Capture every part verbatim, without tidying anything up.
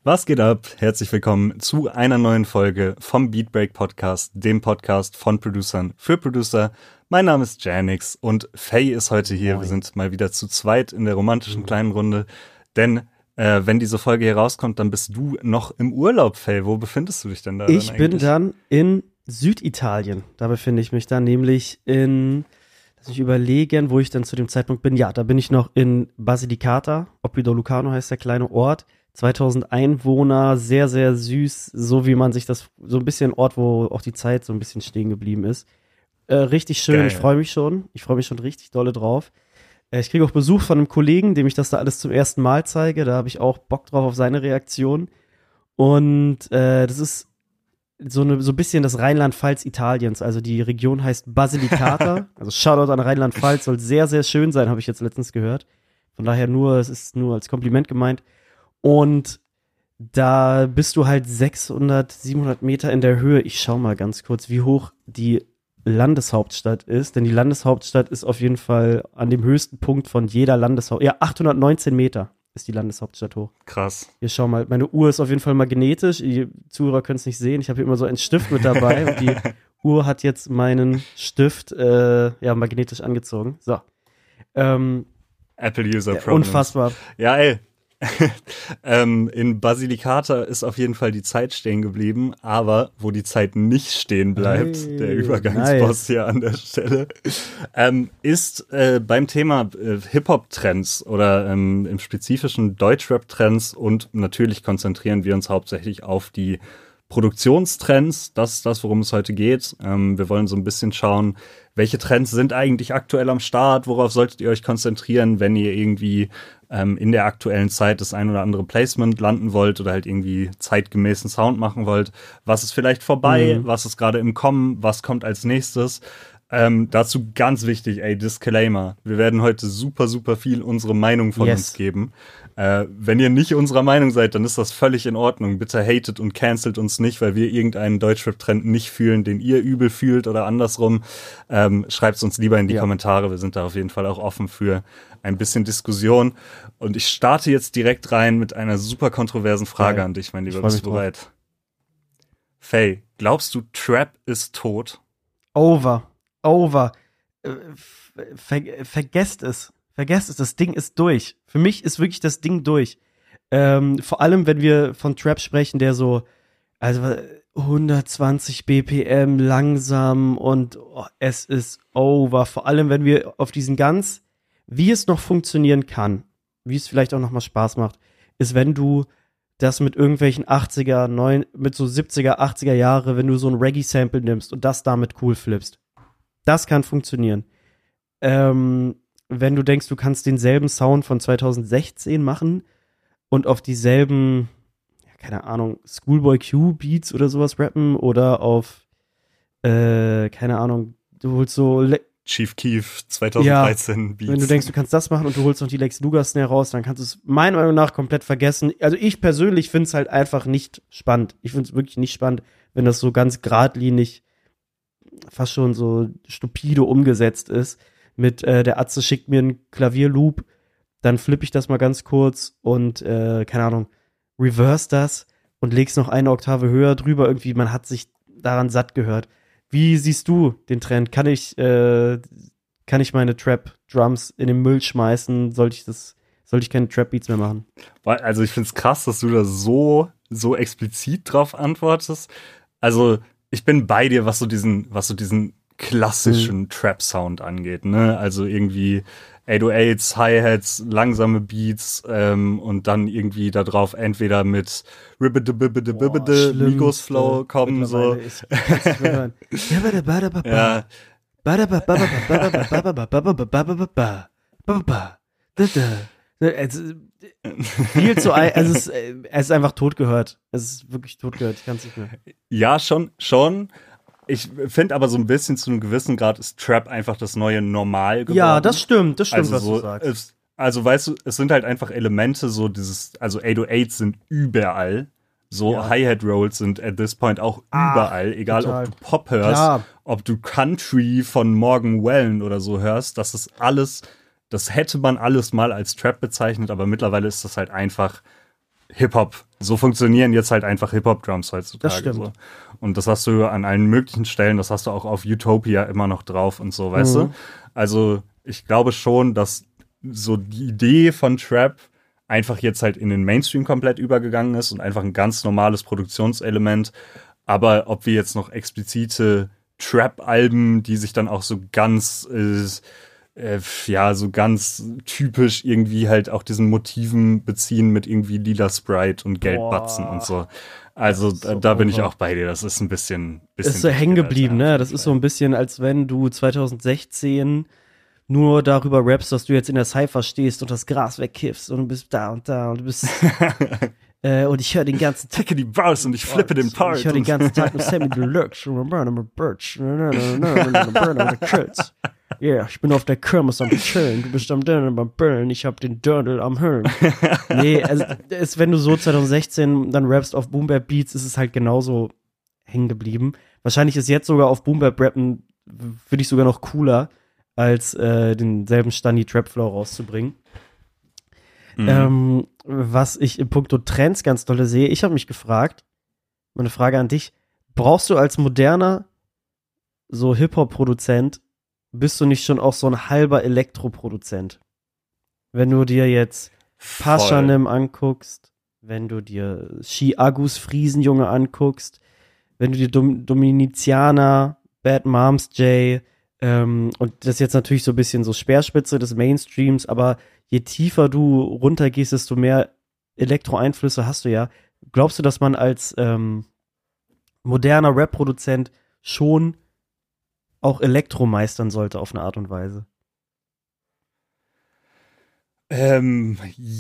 Was geht ab? Herzlich willkommen zu einer neuen Folge vom Beatbreak Podcast, dem Podcast von Producern für Producer. Mein Name ist Janix und Faye ist heute hier. Moin. Wir sind mal wieder zu zweit in der romantischen mhm. kleinen Runde, denn äh, wenn diese Folge hier rauskommt, dann bist du noch im Urlaub, Faye. Wo befindest du dich denn da? Ich dann bin dann in Süditalien. Da befinde ich mich dann nämlich in, lass mich überlegen, wo ich dann zu dem Zeitpunkt bin. Ja, da bin ich noch in Basilicata. Oppido Lucano heißt der kleine Ort. zweitausend Einwohner, sehr, sehr süß, so wie man sich das, so ein bisschen Ort, wo auch die Zeit so ein bisschen stehen geblieben ist. Äh, richtig schön, Geil. Ich freue mich schon, ich freue mich schon richtig dolle drauf. Äh, ich kriege auch Besuch von einem Kollegen, dem ich das da alles zum ersten Mal zeige, da habe ich auch Bock drauf auf seine Reaktion. Und äh, das ist so, eine, so ein bisschen das Rheinland-Pfalz Italiens, also die Region heißt Basilicata, also Shoutout an Rheinland-Pfalz, soll sehr, sehr schön sein, habe ich jetzt letztens gehört. Von daher nur, es ist nur als Kompliment gemeint. Und da bist du halt sechshundert, siebenhundert Meter in der Höhe. Ich schau mal ganz kurz, wie hoch die Landeshauptstadt ist. Denn die Landeshauptstadt ist auf jeden Fall an dem höchsten Punkt von jeder Landeshauptstadt. Ja, achthundertneunzehn Meter ist die Landeshauptstadt hoch. Krass. Hier, schau mal, meine Uhr ist auf jeden Fall magnetisch. Die Zuhörer können es nicht sehen. Ich habe hier immer so einen Stift mit dabei. Und die Uhr hat jetzt meinen Stift äh, ja, magnetisch angezogen. So. Ähm, Apple-User Problems. Unfassbar. Ja, ey. ähm, in Basilicata ist auf jeden Fall die Zeit stehen geblieben, aber wo die Zeit nicht stehen bleibt, hey, der Übergangsboss nice. Hier an der Stelle, ähm, ist äh, beim Thema äh, Hip-Hop-Trends oder ähm, im spezifischen Deutschrap-Trends, und natürlich konzentrieren wir uns hauptsächlich auf die Produktionstrends. Das ist das, worum es heute geht. Ähm, wir wollen so ein bisschen schauen, welche Trends sind eigentlich aktuell am Start, worauf solltet ihr euch konzentrieren, wenn ihr irgendwie ähm, in der aktuellen Zeit das ein oder andere Placement landen wollt oder halt irgendwie zeitgemäßen Sound machen wollt. Was ist vielleicht vorbei, mhm. was ist gerade im Kommen, was kommt als nächstes? Ähm, dazu ganz wichtig, ey, Disclaimer. Wir werden heute super, super viel unsere Meinung von yes. uns geben. Äh, wenn ihr nicht unserer Meinung seid, dann ist das völlig in Ordnung. Bitte hatet und cancelt uns nicht, weil wir irgendeinen Deutschrap-Trend nicht fühlen, den ihr übel fühlt oder andersrum. Ähm, schreibt es uns lieber in die ja. Kommentare. Wir sind da auf jeden Fall auch offen für ein bisschen Diskussion. Und ich starte jetzt direkt rein mit einer super kontroversen Frage ja. an dich, mein Lieber. Bist du bereit? Faye, glaubst du, Trap ist tot? Over. Over. Ver- vergesst es. Vergesst es, das Ding ist durch. Für mich ist wirklich das Ding durch. Ähm, vor allem, wenn wir von Trap sprechen, der so, also hundertzwanzig B P M langsam und oh, es ist over. Vor allem, wenn wir auf diesen ganz, wie es noch funktionieren kann, wie es vielleicht auch noch mal Spaß macht, ist, wenn du das mit irgendwelchen achtziger, neun, mit so siebziger, achtziger Jahre, wenn du so ein Reggae-Sample nimmst und das damit cool flippst. Das kann funktionieren. Ähm, wenn du denkst, du kannst denselben Sound von zweitausendsechzehn machen und auf dieselben, ja, keine Ahnung, Schoolboy Q Beats oder sowas rappen oder auf, äh, keine Ahnung, du holst so Le- Chief Keef zweitausenddreizehn ja, Beats. Wenn du denkst, du kannst das machen und du holst noch die Lex Luger Snare raus, dann kannst du es meiner Meinung nach komplett vergessen. Also ich persönlich finde es halt einfach nicht spannend. Ich finde es wirklich nicht spannend, wenn das so ganz geradlinig, fast schon so stupide umgesetzt ist. Mit äh, der Atze schickt mir einen Klavierloop, dann flippe ich das mal ganz kurz und, äh, keine Ahnung, reverse das und leg's noch eine Oktave höher drüber. Irgendwie, man hat sich daran satt gehört. Wie siehst du den Trend? Kann ich, äh, kann ich meine Trap-Drums in den Müll schmeißen? Sollte ich das, sollte ich keine Trap-Beats mehr machen? Also ich find's krass, dass du da so, so explizit drauf antwortest. Also ich bin bei dir, was so diesen, was so diesen klassischen mhm. Trap-Sound angeht, ne? Also irgendwie achthundertachts, Hi-Hats, langsame Beats ähm, und dann irgendwie da drauf entweder mit Ribbede-Bibbede-Bibbede, Migos-Flow kommen, so. Ja. Viel zu, also es, es ist einfach tot gehört. Es ist wirklich tot gehört, ich kann es nicht mehr. Ja, schon, schon. Ich finde aber so ein bisschen zu einem gewissen Grad ist Trap einfach das neue Normal geworden. Ja, das stimmt, das stimmt, also was so, du sagst. Es, also weißt du, es sind halt einfach Elemente, so dieses, also achthundertachts sind überall. So ja. Hi-Hat-Rolls sind at this point auch ah, überall. Egal, total. Ob du Pop hörst, Klar. Ob du Country von Morgan Wallen oder so hörst. Das ist alles, das hätte man alles mal als Trap bezeichnet, aber mittlerweile ist das halt einfach Hip-Hop. so funktionieren jetzt halt einfach Hip-Hop-Drums heutzutage. Das stimmt. So. Und das hast du an allen möglichen Stellen, das hast du auch auf Utopia immer noch drauf und so, weißt mhm. du? Also ich glaube schon, dass so die Idee von Trap einfach jetzt halt in den Mainstream komplett übergegangen ist und einfach ein ganz normales Produktionselement. Aber ob wir jetzt noch explizite Trap-Alben, die sich dann auch so ganz, äh, äh, ja, so ganz typisch irgendwie halt auch diesen Motiven beziehen mit irgendwie lila Sprite und Geldbatzen und so. Also so da bin ich auch bei dir. Das ist ein bisschen, bisschen ist so hängen geblieben, ne? Das ist so ein bisschen, als wenn du zwanzig sechzehn nur darüber rappst, dass du jetzt in der Cypher stehst und das Gras wegkiffst und du bist da und da und du bist äh, und ich höre den ganzen Tag die Bars und ich flippe den Part. Ich höre den ganzen Tag nur Sammy Deluxe und Burn Birch. Ja, ich bin auf der Kirmes am Chillen, du bist am Dönerl beim Böllen, ich hab den Dönerl am Hüllen. Nee, also ist, wenn du so zwanzig sechzehn dann rappst auf Boom Bap Beats, ist es halt genauso hängen geblieben. Wahrscheinlich ist jetzt sogar auf Boom Bap Rappen, finde ich sogar noch cooler, als äh, denselben Stani Trap Flow rauszubringen. Mhm. Ähm, was ich in puncto Trends ganz dolle sehe, ich habe mich gefragt, meine Frage an dich, brauchst du als moderner so Hip-Hop-Produzent, bist du nicht schon auch so ein halber Elektroproduzent? Wenn du dir jetzt Paschanim anguckst, wenn du dir Chiagus Friesenjunge anguckst, wenn du dir Dom- Dominizianer, Bad Moms J, ähm, und das ist jetzt natürlich so ein bisschen so Speerspitze des Mainstreams, aber je tiefer du runtergehst, desto mehr Elektro-Einflüsse hast du ja. Glaubst du, dass man als ähm, moderner Rap-Produzent schon auch Elektro meistern sollte auf eine Art und Weise? Ähm,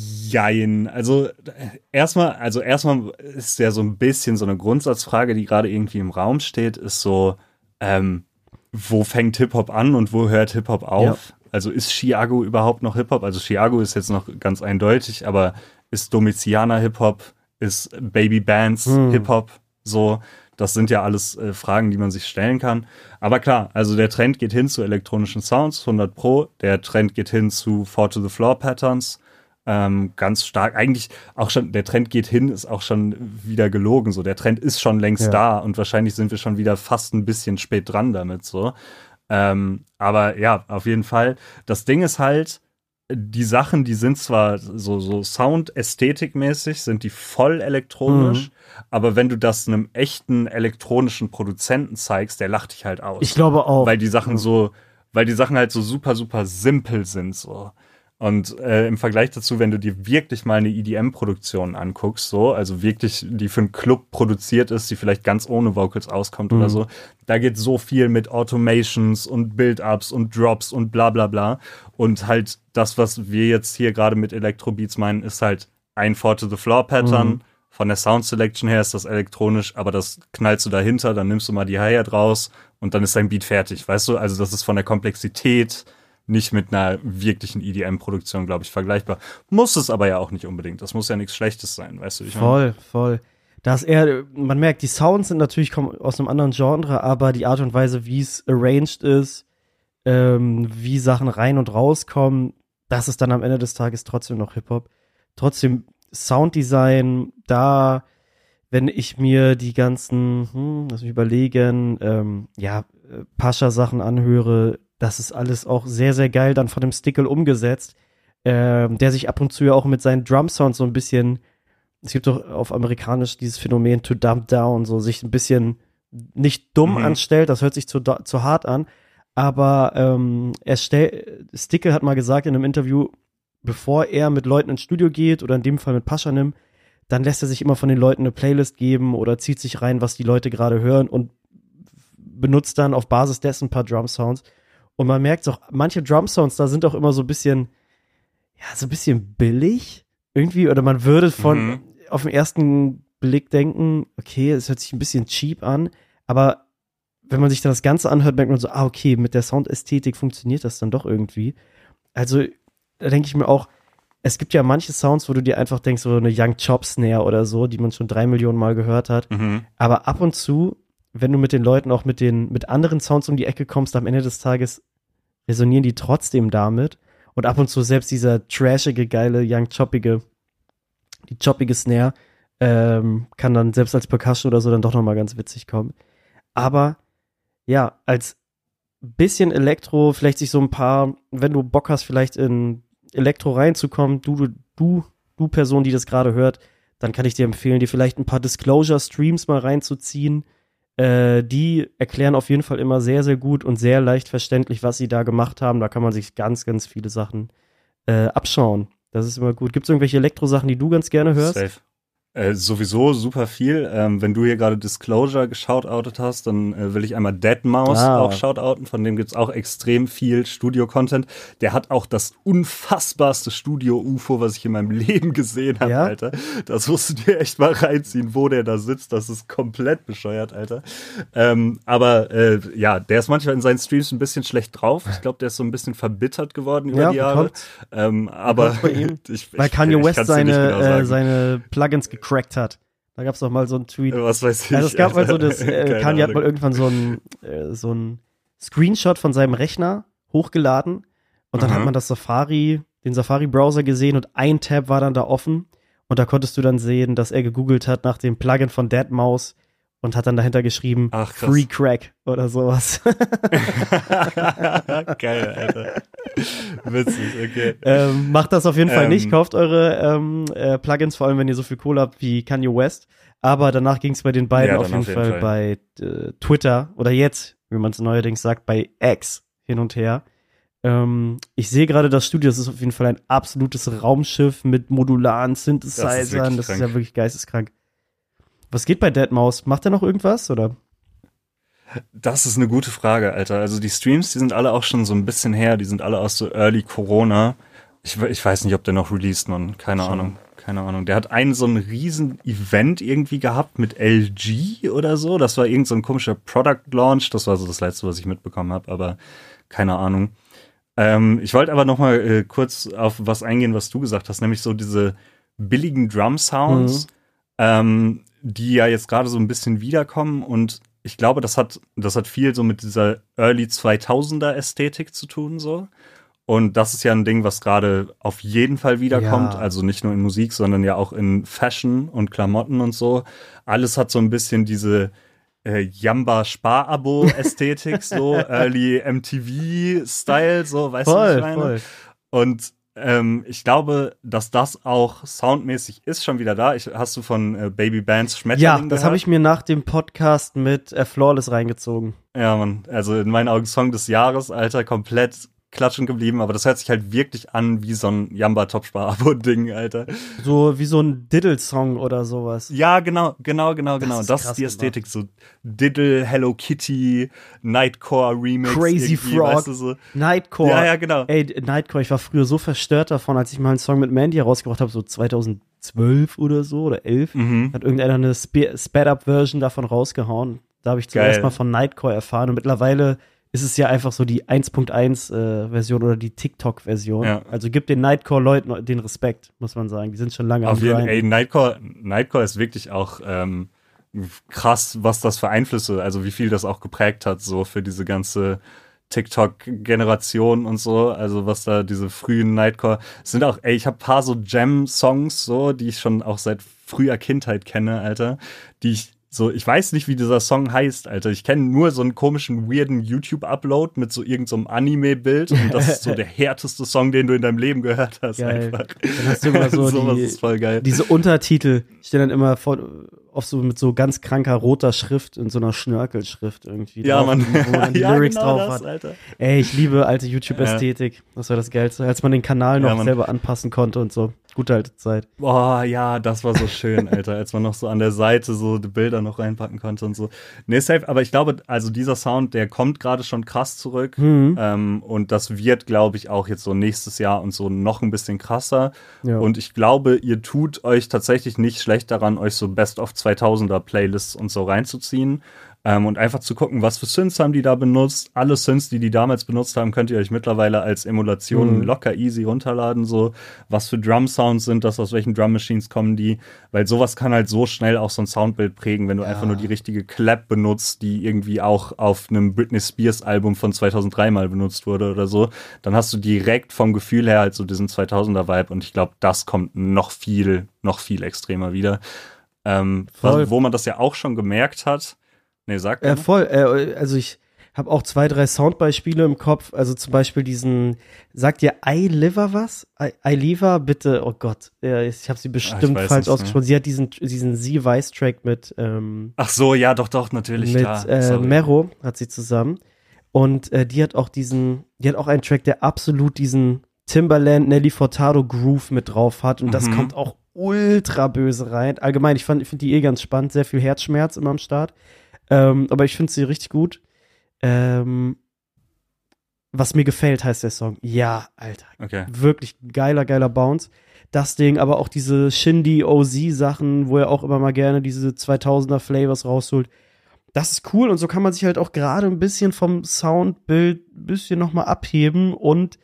jein. Also erstmal, also erstmal ist ja so ein bisschen so eine Grundsatzfrage, die gerade irgendwie im Raum steht, ist so, ähm, wo fängt Hip-Hop an und wo hört Hip-Hop auf? Ja. Also ist Chiago überhaupt noch Hip-Hop? Also Chiago ist jetzt noch ganz eindeutig, aber ist Domitianer Hip-Hop? Ist Baby Bands hm. Hip-Hop? So, das sind ja alles äh, Fragen, die man sich stellen kann. Aber klar, also der Trend geht hin zu elektronischen Sounds, hundert Pro. Der Trend geht hin zu Four-to-the-Floor-Patterns. Ähm, ganz stark. Eigentlich auch schon, der Trend geht hin, ist auch schon wieder gelogen. So, der Trend ist schon längst ja. da und wahrscheinlich sind wir schon wieder fast ein bisschen spät dran damit. So, ähm, aber ja, auf jeden Fall. Das Ding ist halt, die Sachen, die sind zwar so, so Sound-Ästhetik-mäßig, sind die voll elektronisch, mhm. aber wenn du das einem echten elektronischen Produzenten zeigst, der lacht dich halt aus. Ich glaube auch. Weil die Sachen so, weil die Sachen halt so super, super simpel sind, so. Und äh, im Vergleich dazu, wenn du dir wirklich mal eine E D M-Produktion anguckst, so, also wirklich, die für einen Club produziert ist, die vielleicht ganz ohne Vocals auskommt mhm. oder so, da geht so viel mit Automations und Build-Ups und Drops und bla bla bla. Und halt das, was wir jetzt hier gerade mit Electro-Beats meinen, ist halt ein Four-to-the-Floor-Pattern. Mhm. Von der Sound-Selection her ist das elektronisch, aber das knallst du dahinter, dann nimmst du mal die Hi-Hat raus und dann ist dein Beat fertig, weißt du? Also das ist von der Komplexität nicht mit einer wirklichen E D M-Produktion, glaube ich, vergleichbar. Muss es aber ja auch nicht unbedingt. Das muss ja nichts Schlechtes sein, weißt du? Ich voll, meine? voll. Da ist eher, man merkt, die Sounds sind natürlich kommen aus einem anderen Genre, aber die Art und Weise, wie es arranged ist, ähm, wie Sachen rein und rauskommen, das ist dann am Ende des Tages trotzdem noch Hip-Hop. Trotzdem Sounddesign, da, wenn ich mir die ganzen, hm, lass mich überlegen, ähm, ja, Pascha-Sachen anhöre, das ist alles auch sehr, sehr geil dann von dem Stickle umgesetzt, ähm, der sich ab und zu ja auch mit seinen Drum-Sounds so ein bisschen, es gibt doch auf amerikanisch dieses Phänomen to dump down, so sich ein bisschen nicht dumm mhm. anstellt, das hört sich zu, zu hart an, aber ähm, er stell, Stickle hat mal gesagt in einem Interview, bevor er mit Leuten ins Studio geht oder in dem Fall mit Paschanim, dann lässt er sich immer von den Leuten eine Playlist geben oder zieht sich rein, was die Leute gerade hören und benutzt dann auf Basis dessen ein paar Drum-Sounds. Und man merkt auch, manche Drum-Sounds da sind auch immer so ein bisschen, ja, so ein bisschen billig irgendwie. Oder man würde von mhm. auf den ersten Blick denken, okay, es hört sich ein bisschen cheap an. Aber wenn man sich dann das Ganze anhört, merkt man so, ah, okay, mit der Soundästhetik funktioniert das dann doch irgendwie. Also, da denke ich mir auch, es gibt ja manche Sounds, wo du dir einfach denkst, so eine Young Chop Snare oder so, die man schon drei Millionen Mal gehört hat. Mhm. Aber ab und zu, wenn du mit den Leuten auch mit den mit anderen Sounds um die Ecke kommst, am Ende des Tages resonieren die trotzdem damit. Und ab und zu selbst dieser trashige, geile, young choppige, die choppige Snare Ähm, kann dann selbst als Percussion oder so dann doch nochmal ganz witzig kommen. Aber ja, als bisschen Elektro, vielleicht sich so ein paar, wenn du Bock hast, vielleicht in Elektro reinzukommen, du, du, du, du Person, die das gerade hört, dann kann ich dir empfehlen, dir vielleicht ein paar Disclosure-Streams mal reinzuziehen. Äh, die erklären auf jeden Fall immer sehr, sehr gut und sehr leicht verständlich, was sie da gemacht haben. Da kann man sich ganz, ganz viele Sachen äh, abschauen. Das ist immer gut. Gibt es irgendwelche Elektro-Sachen, die du ganz gerne hörst? Safe. Äh, sowieso super viel. Ähm, wenn du hier gerade Disclosure geshoutoutet hast, dann äh, will ich einmal deadmau five ah. auch shoutouten. Von dem gibt's auch extrem viel Studio-Content. Der hat auch das unfassbarste Studio-U F O, was ich in meinem Leben gesehen habe, ja? Alter. Das musst du dir echt mal reinziehen, wo der da sitzt. Das ist komplett bescheuert, Alter. Ähm, aber äh, ja, der ist manchmal in seinen Streams ein bisschen schlecht drauf. Ich glaube, der ist so ein bisschen verbittert geworden über ja, die Jahre. Ähm, aber bei ihm? ich, Weil Kanye ich, West ich seine, genau äh, seine Plugins gecrackt hat. Da gab es doch mal so einen Tweet. Was weiß ich. Also es gab mal so das, äh, Kanye hat mal irgendwann so ein äh, so ein Screenshot von seinem Rechner hochgeladen und dann mhm. hat man das Safari, den Safari-Browser gesehen und ein Tab war dann da offen und da konntest du dann sehen, dass er gegoogelt hat nach dem Plugin von deadmau five und hat dann dahinter geschrieben, Ach, Free Crack oder sowas. Geil, Alter. Witzig, okay. Ähm, macht das auf jeden Fall ähm, nicht. Kauft eure ähm, äh, Plugins, vor allem wenn ihr so viel Kohle habt wie Kanye West. Aber danach ging es bei den beiden ja, auf, jeden auf jeden Fall, Fall. bei äh, Twitter oder jetzt, wie man es neuerdings sagt, bei X hin und her. Ähm, ich sehe gerade das Studio, das ist auf jeden Fall ein absolutes Raumschiff mit modularen Synthesizern. Das ist, das ist ja wirklich geisteskrank. Was geht bei deadmau five? Macht er noch irgendwas, oder? Das ist eine gute Frage, Alter. Also die Streams, die sind alle auch schon so ein bisschen her. Die sind alle aus so Early Corona. Ich, ich weiß nicht, ob der noch released, man. Keine schon. Ahnung. Keine Ahnung. Der hat einen so ein riesen Event irgendwie gehabt mit L G oder so. Das war irgend so ein komischer Product Launch. Das war so das Letzte, was ich mitbekommen habe. Aber keine Ahnung. Ähm, ich wollte aber noch mal äh, kurz auf was eingehen, was du gesagt hast. Nämlich so diese billigen Drum-Sounds. Mhm. Ähm, die ja jetzt gerade so ein bisschen wiederkommen und ich glaube, das hat, das hat viel so mit dieser Early zweitausender Ästhetik zu tun, so. Und das ist ja ein Ding, was gerade auf jeden Fall wiederkommt. Ja. Also nicht nur in Musik, sondern ja auch in Fashion und Klamotten und so. Alles hat so ein bisschen diese äh, Jamba-Spar-Abo-Ästhetik, so Early M T V-Style, so, weißt voll, du, was ich meine? Voll. Und Ähm, ich glaube, dass das auch soundmäßig ist schon wieder da. Ich, hast du von äh, Baby Bands Schmetterling Ja, gehört? das habe ich mir nach dem Podcast mit äh, Flawless reingezogen. Ja, Mann. Also in meinen Augen Song des Jahres, Alter, komplett klatschen geblieben. Aber das hört sich halt wirklich an wie so ein Jamba-Top-Spar-Abo-Ding, Alter. So wie so ein Diddle-Song oder sowas. Ja, genau, genau, genau, genau. Das ist, das ist die Ästhetik. Gemacht. So Diddle, Hello Kitty, Nightcore-Remix. Crazy Frog. Weißt du, so. Nightcore. Ja, ja, genau. Ey, Nightcore, ich war früher so verstört davon, als ich mal einen Song mit Mandy herausgebracht habe, so zweitausendzwölf oder so oder elf. Mhm. Hat irgendeiner eine Sp- Sped-Up-Version davon rausgehauen. Da habe ich zuerst Geil. mal von Nightcore erfahren und mittlerweile ist es ja einfach so die eins Punkt eins äh, Version oder die TikTok-Version. Ja. Also gibt den Nightcore-Leuten den Respekt, muss man sagen. Die sind schon lange Auf am jeden Grind. Ey, Nightcore, Nightcore ist wirklich auch ähm, krass, was das für Einflüsse, also wie viel das auch geprägt hat, so für diese ganze TikTok-Generation und so. Also was da diese frühen Nightcore sind auch, ey, ich habe ein paar so Jam-Songs, so, die ich schon auch seit früher Kindheit kenne, Alter, die ich so, ich weiß nicht, wie dieser Song heißt, Alter. Ich kenne nur so einen komischen, weirden YouTube-Upload mit so irgendeinem so Anime-Bild und das ist so der härteste Song, den du in deinem Leben gehört hast. Geil. Einfach. Dann hast du immer so so die, ist voll geil. diese Untertitel stehen dann immer vor, oft so mit so ganz kranker roter Schrift in so einer Schnörkelschrift irgendwie. Ja, drauf, Mann. Wo man die ja, Lyrics genau drauf das, hat. Alter. Ey, ich liebe alte YouTube-Ästhetik. Ja. Das war das Geilste. Als man den Kanal noch ja, selber anpassen konnte und so. Gute alte Zeit. Boah, ja, das war so schön, Alter, als man noch so an der Seite so die Bilder noch reinpacken konnte und so. Nee, safe, aber ich glaube, also dieser Sound, der kommt gerade schon krass zurück. Mhm. Ähm, und das wird, glaube ich, auch jetzt so nächstes Jahr und so noch ein bisschen krasser. Ja. Und ich glaube, ihr tut euch tatsächlich nicht schlecht daran, euch so Best-of zweitausender Playlists und so reinzuziehen. Ähm, und einfach zu gucken, was für Synths haben die da benutzt. Alle Synths, die die damals benutzt haben, könnt ihr euch mittlerweile als Emulation mhm. locker easy runterladen. So, was für Drum-Sounds sind das, aus welchen Drum-Machines kommen die? Weil sowas kann halt so schnell auch so ein Soundbild prägen, wenn du ja. einfach nur die richtige Clap benutzt, die irgendwie auch auf einem Britney Spears-Album von zweitausenddrei mal benutzt wurde oder so. Dann hast du direkt vom Gefühl her halt so diesen zweitausender-Vibe und ich glaube, das kommt noch viel, noch viel extremer wieder. Ähm, was, wo man das ja auch schon gemerkt hat. Nee, sag äh, voll, äh, also ich habe auch zwei, drei Soundbeispiele im Kopf, also zum Beispiel diesen, sagt dir I Liver was? I, I Liver, bitte, oh Gott, ja, ich habe sie bestimmt Ach, falsch nicht, ausgesprochen. Ne? Sie hat diesen, diesen Z-Vice-Track mit ähm, Ach so, ja, doch, doch, natürlich, mit klar. äh, Mero hat sie zusammen. Und äh, die hat auch diesen, die hat auch einen Track, der absolut diesen Timbaland, Nelly Furtado Groove mit drauf hat. Und das Mhm. kommt auch ultra böse rein. Allgemein, ich, ich finde die eh ganz spannend, sehr viel Herzschmerz immer am Start. Ähm, aber ich finde sie richtig gut. Ähm, was mir gefällt, heißt der Song. Ja, Alter. Okay. Wirklich geiler, geiler Bounce. Das Ding, aber auch diese Shindy O Z-Sachen, wo er auch immer mal gerne diese zweitausender Flavors rausholt. Das ist cool und so kann man sich halt auch gerade ein bisschen vom Soundbild ein bisschen nochmal abheben. Und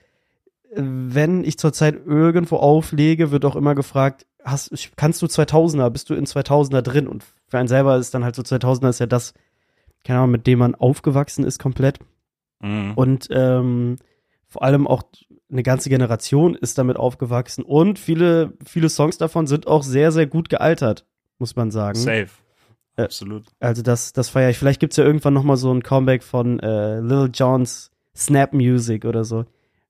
wenn ich zurzeit irgendwo auflege, wird auch immer gefragt, hast, kannst du zweitausender, bist du in zweitausender drin? Und für einen selber ist dann halt so zweitausender ist ja das, keine Ahnung, mit dem man aufgewachsen ist komplett. Mhm. Und ähm, vor allem auch eine ganze Generation ist damit aufgewachsen. Und viele, viele Songs davon sind auch sehr, sehr gut gealtert, muss man sagen. Safe. Absolut. Also das, das feiere ich. Vielleicht gibt's ja irgendwann noch mal so ein Comeback von äh, Lil Jon's Snap Music oder so.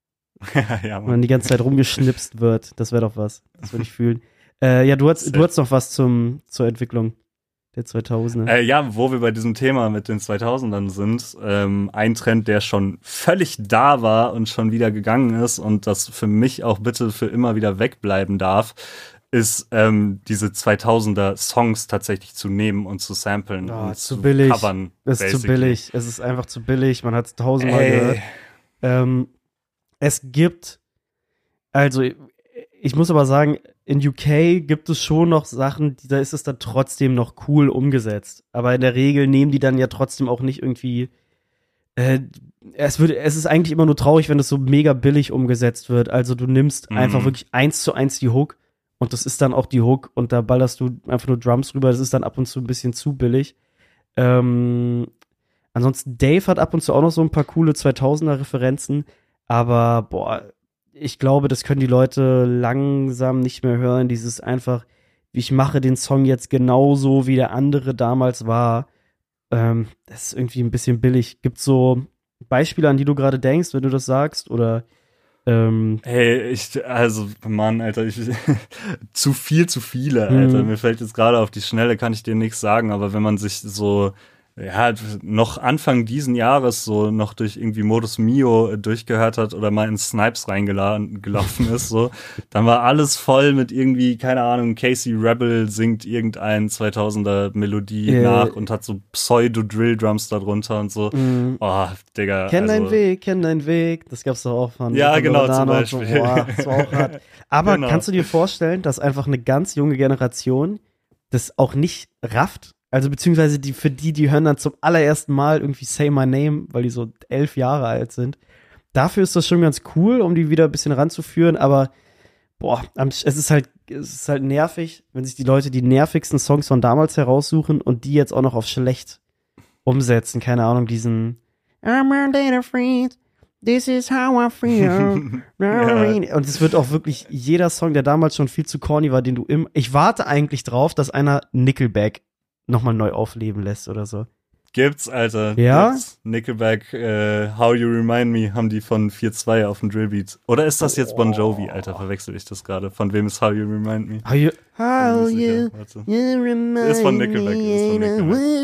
Ja, Mann. Wo dann die ganze Zeit rumgeschnipst wird. Das wäre doch was. Das würde ich fühlen. Äh, ja, du hast, du hast noch was zum, zur Entwicklung der zweitausender. Äh, ja, wo wir bei diesem Thema mit den zweitausendern sind, ähm, ein Trend, der schon völlig da war und schon wieder gegangen ist und das für mich auch bitte für immer wieder wegbleiben darf, ist ähm, diese zweitausender Songs tatsächlich zu nehmen und zu samplen oh, und zu zu billig. covern. Es ist zu billig. Es ist einfach zu billig. Man hat es tausendmal Ey. gehört. Ähm, es gibt, also ich muss aber sagen, in U K gibt es schon noch Sachen, die, da ist es dann trotzdem noch cool umgesetzt. Aber in der Regel nehmen die dann ja trotzdem auch nicht irgendwie äh, es, wird, es ist eigentlich immer nur traurig, wenn es so mega billig umgesetzt wird. Also du nimmst Mhm. einfach wirklich eins zu eins die Hook und das ist dann auch die Hook und da ballerst du einfach nur Drums rüber. Das ist dann ab und zu ein bisschen zu billig. Ähm, ansonsten, Dave hat ab und zu auch noch so ein paar coole zweitausender-Referenzen, aber boah, ich glaube, das können die Leute langsam nicht mehr hören. Dieses einfach, ich mache den Song jetzt genauso, wie der andere damals war. Ähm, das ist irgendwie ein bisschen billig. Gibt so Beispiele, an die du gerade denkst, wenn du das sagst? Oder ähm Hey, ich, also, Mann, Alter, ich, zu viel, zu viele, Alter. Mhm. Mir fällt jetzt gerade auf die Schnelle, kann ich dir nichts sagen, aber wenn man sich so, ja, noch Anfang diesen Jahres so noch durch irgendwie Modus Mio durchgehört hat oder mal in Snipes reingelaufen ist, so, dann war alles voll mit irgendwie, keine Ahnung, Casey Rebel singt irgendein zweitausender Melodie Äh. nach und hat so Pseudo-Drill-Drums da drunter und so. Mhm. Oh, Digga. Kenn also, deinen Weg, kenn deinen Weg. Das gab's doch auch von Ja, von genau, Loredana zum und so. Beispiel. Boah, das war auch hart. Aber Genau. kannst du dir vorstellen, dass einfach eine ganz junge Generation das auch nicht rafft? Also beziehungsweise die, für die, die hören dann zum allerersten Mal irgendwie Say My Name, weil die so elf Jahre alt sind. Dafür ist das schon ganz cool, um die wieder ein bisschen ranzuführen, aber boah, es ist halt, es ist halt nervig, wenn sich die Leute die nervigsten Songs von damals heraussuchen und die jetzt auch noch auf schlecht umsetzen. Keine Ahnung, diesen I'm a data freak, this is how I feel. Ja. Und es wird auch wirklich jeder Song, der damals schon viel zu corny war, den du im, ich warte eigentlich drauf, dass einer Nickelback nochmal neu aufleben lässt oder so. Gibt's, Alter. Ja? Gibt's. Nickelback, äh, How You Remind Me haben die von vier zwei auf dem Drillbeat. Oder ist das jetzt Bon Jovi, Alter? Verwechsel ich das gerade? Von wem ist How You Remind Me? How you, Bin how mir nicht you, sicher. Warte. you remind Ist von Nickelback, ist von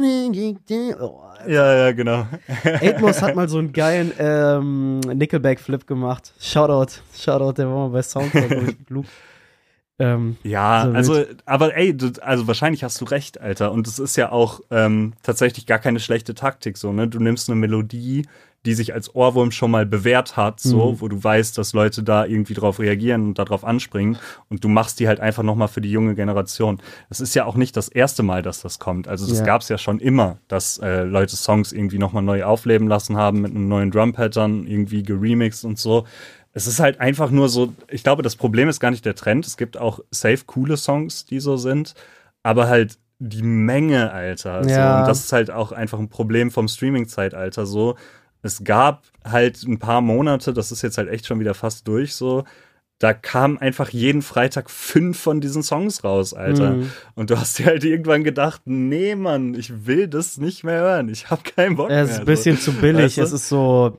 me. Oh, Ja, ja, genau. Atmos hat mal so einen geilen ähm, Nickelback-Flip gemacht. Shoutout, Shoutout, der war mal bei Soundcloud mit Luke. Ähm, Ja, so also, wild. aber ey, du, also wahrscheinlich hast du recht, Alter. Und es ist ja auch ähm, tatsächlich gar keine schlechte Taktik, so, ne? Du nimmst eine Melodie, die sich als Ohrwurm schon mal bewährt hat, so, Mhm. wo du weißt, dass Leute da irgendwie drauf reagieren und darauf anspringen und du machst die halt einfach nochmal für die junge Generation. Es ist ja auch nicht das erste Mal, dass das kommt. Also das Ja. gab's ja schon immer, dass äh, Leute Songs irgendwie nochmal neu aufleben lassen haben mit einem neuen Drum-Pattern, irgendwie geremixed und so. Es ist halt einfach nur so, ich glaube, das Problem ist gar nicht der Trend. Es gibt auch safe coole Songs, die so sind, aber halt die Menge, Alter. So. Ja. Und das ist halt auch einfach ein Problem vom Streaming-Zeitalter so. Es gab halt ein paar Monate, das ist jetzt halt echt schon wieder fast durch so, da kamen einfach jeden Freitag fünf von diesen Songs raus, Alter. Mhm. Und du hast dir halt irgendwann gedacht, nee, Mann, ich will das nicht mehr hören. Ich hab keinen Bock mehr. Es ist ein bisschen so. zu billig. Weißt du? Es ist so,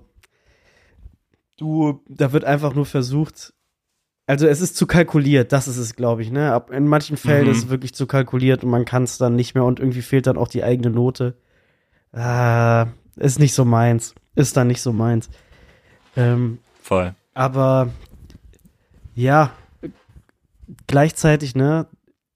du, da wird einfach nur versucht, also es ist zu kalkuliert, das ist es, glaube ich, ne? Ab, in manchen Fällen mhm. ist es wirklich zu kalkuliert und man kann es dann nicht mehr und irgendwie fehlt dann auch die eigene Note. Ah, ist nicht so meins. Ist dann nicht so meins. Ähm, Voll. Aber ja, gleichzeitig, ne,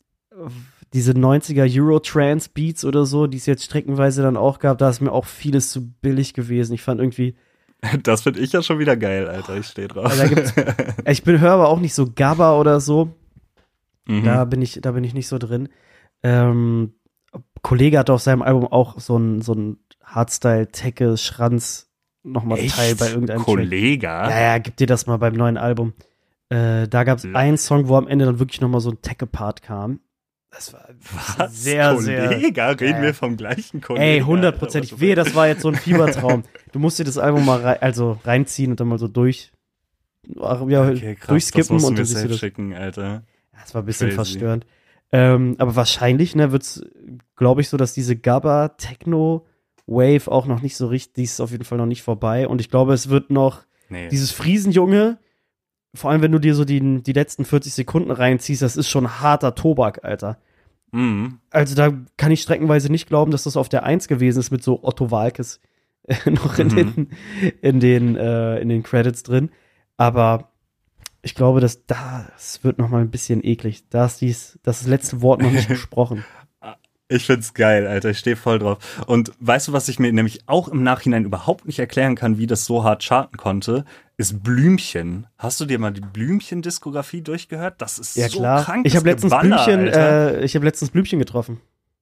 diese neunziger Euro-Trance-Beats oder so, die es jetzt streckenweise dann auch gab, da ist mir auch vieles zu billig gewesen. Ich fand irgendwie. Das finde ich ja schon wieder geil, Alter. Ich stehe drauf. Also ich bin höre aber auch nicht so Gabba oder so. Mhm. Da bin ich, da bin ich nicht so drin. Ähm, Kollege hat auf seinem Album auch so ein, so ein Hardstyle-Tecke-Schranz nochmal Teil bei irgendeinem Kollege? Track. Ja, ja, gib dir das mal beim neuen Album. Äh, da gab es ja. einen Song, wo am Ende dann wirklich nochmal so ein Tecke-Part kam. Das war Was? sehr, Kollege? sehr. Reden äh, wir vom gleichen Kollegen? Ey, hundertprozentig. Wehe, das war jetzt so ein Fiebertraum. Du musst dir das Album mal rei- also reinziehen und dann mal so durch. Ja, okay, krass, durchskippen das musst und du mir dann siehst du das. schicken, Alter. Das war ein bisschen Crazy. verstörend. Ähm, aber wahrscheinlich, ne, wird's, glaube ich, so, dass diese Gabba Techno Wave auch noch nicht so richtig, die ist auf jeden Fall noch nicht vorbei. Und ich glaube, es wird noch nee. dieses Friesenjunge, vor allem wenn du dir so die, die letzten vierzig Sekunden reinziehst, das ist schon harter Tobak, Alter. Mhm. Also da kann ich streckenweise nicht glauben, dass das auf der Eins gewesen ist mit so Otto Waalkes äh, noch in, mhm. den, in, den, äh, in den Credits drin. Aber ich glaube, dass das wird noch mal ein bisschen eklig. Da ist dies, das letzte Wort noch nicht gesprochen. Ich find's geil, Alter. Ich stehe voll drauf. Und weißt du, was ich mir nämlich auch im Nachhinein überhaupt nicht erklären kann, wie das so hart charten konnte, ist Blümchen. Hast du dir mal die Blümchen-Diskografie durchgehört? Das ist ja, so klar. krank. Ich habe letztens Blümchen, äh, ich habe letztens Blümchen getroffen.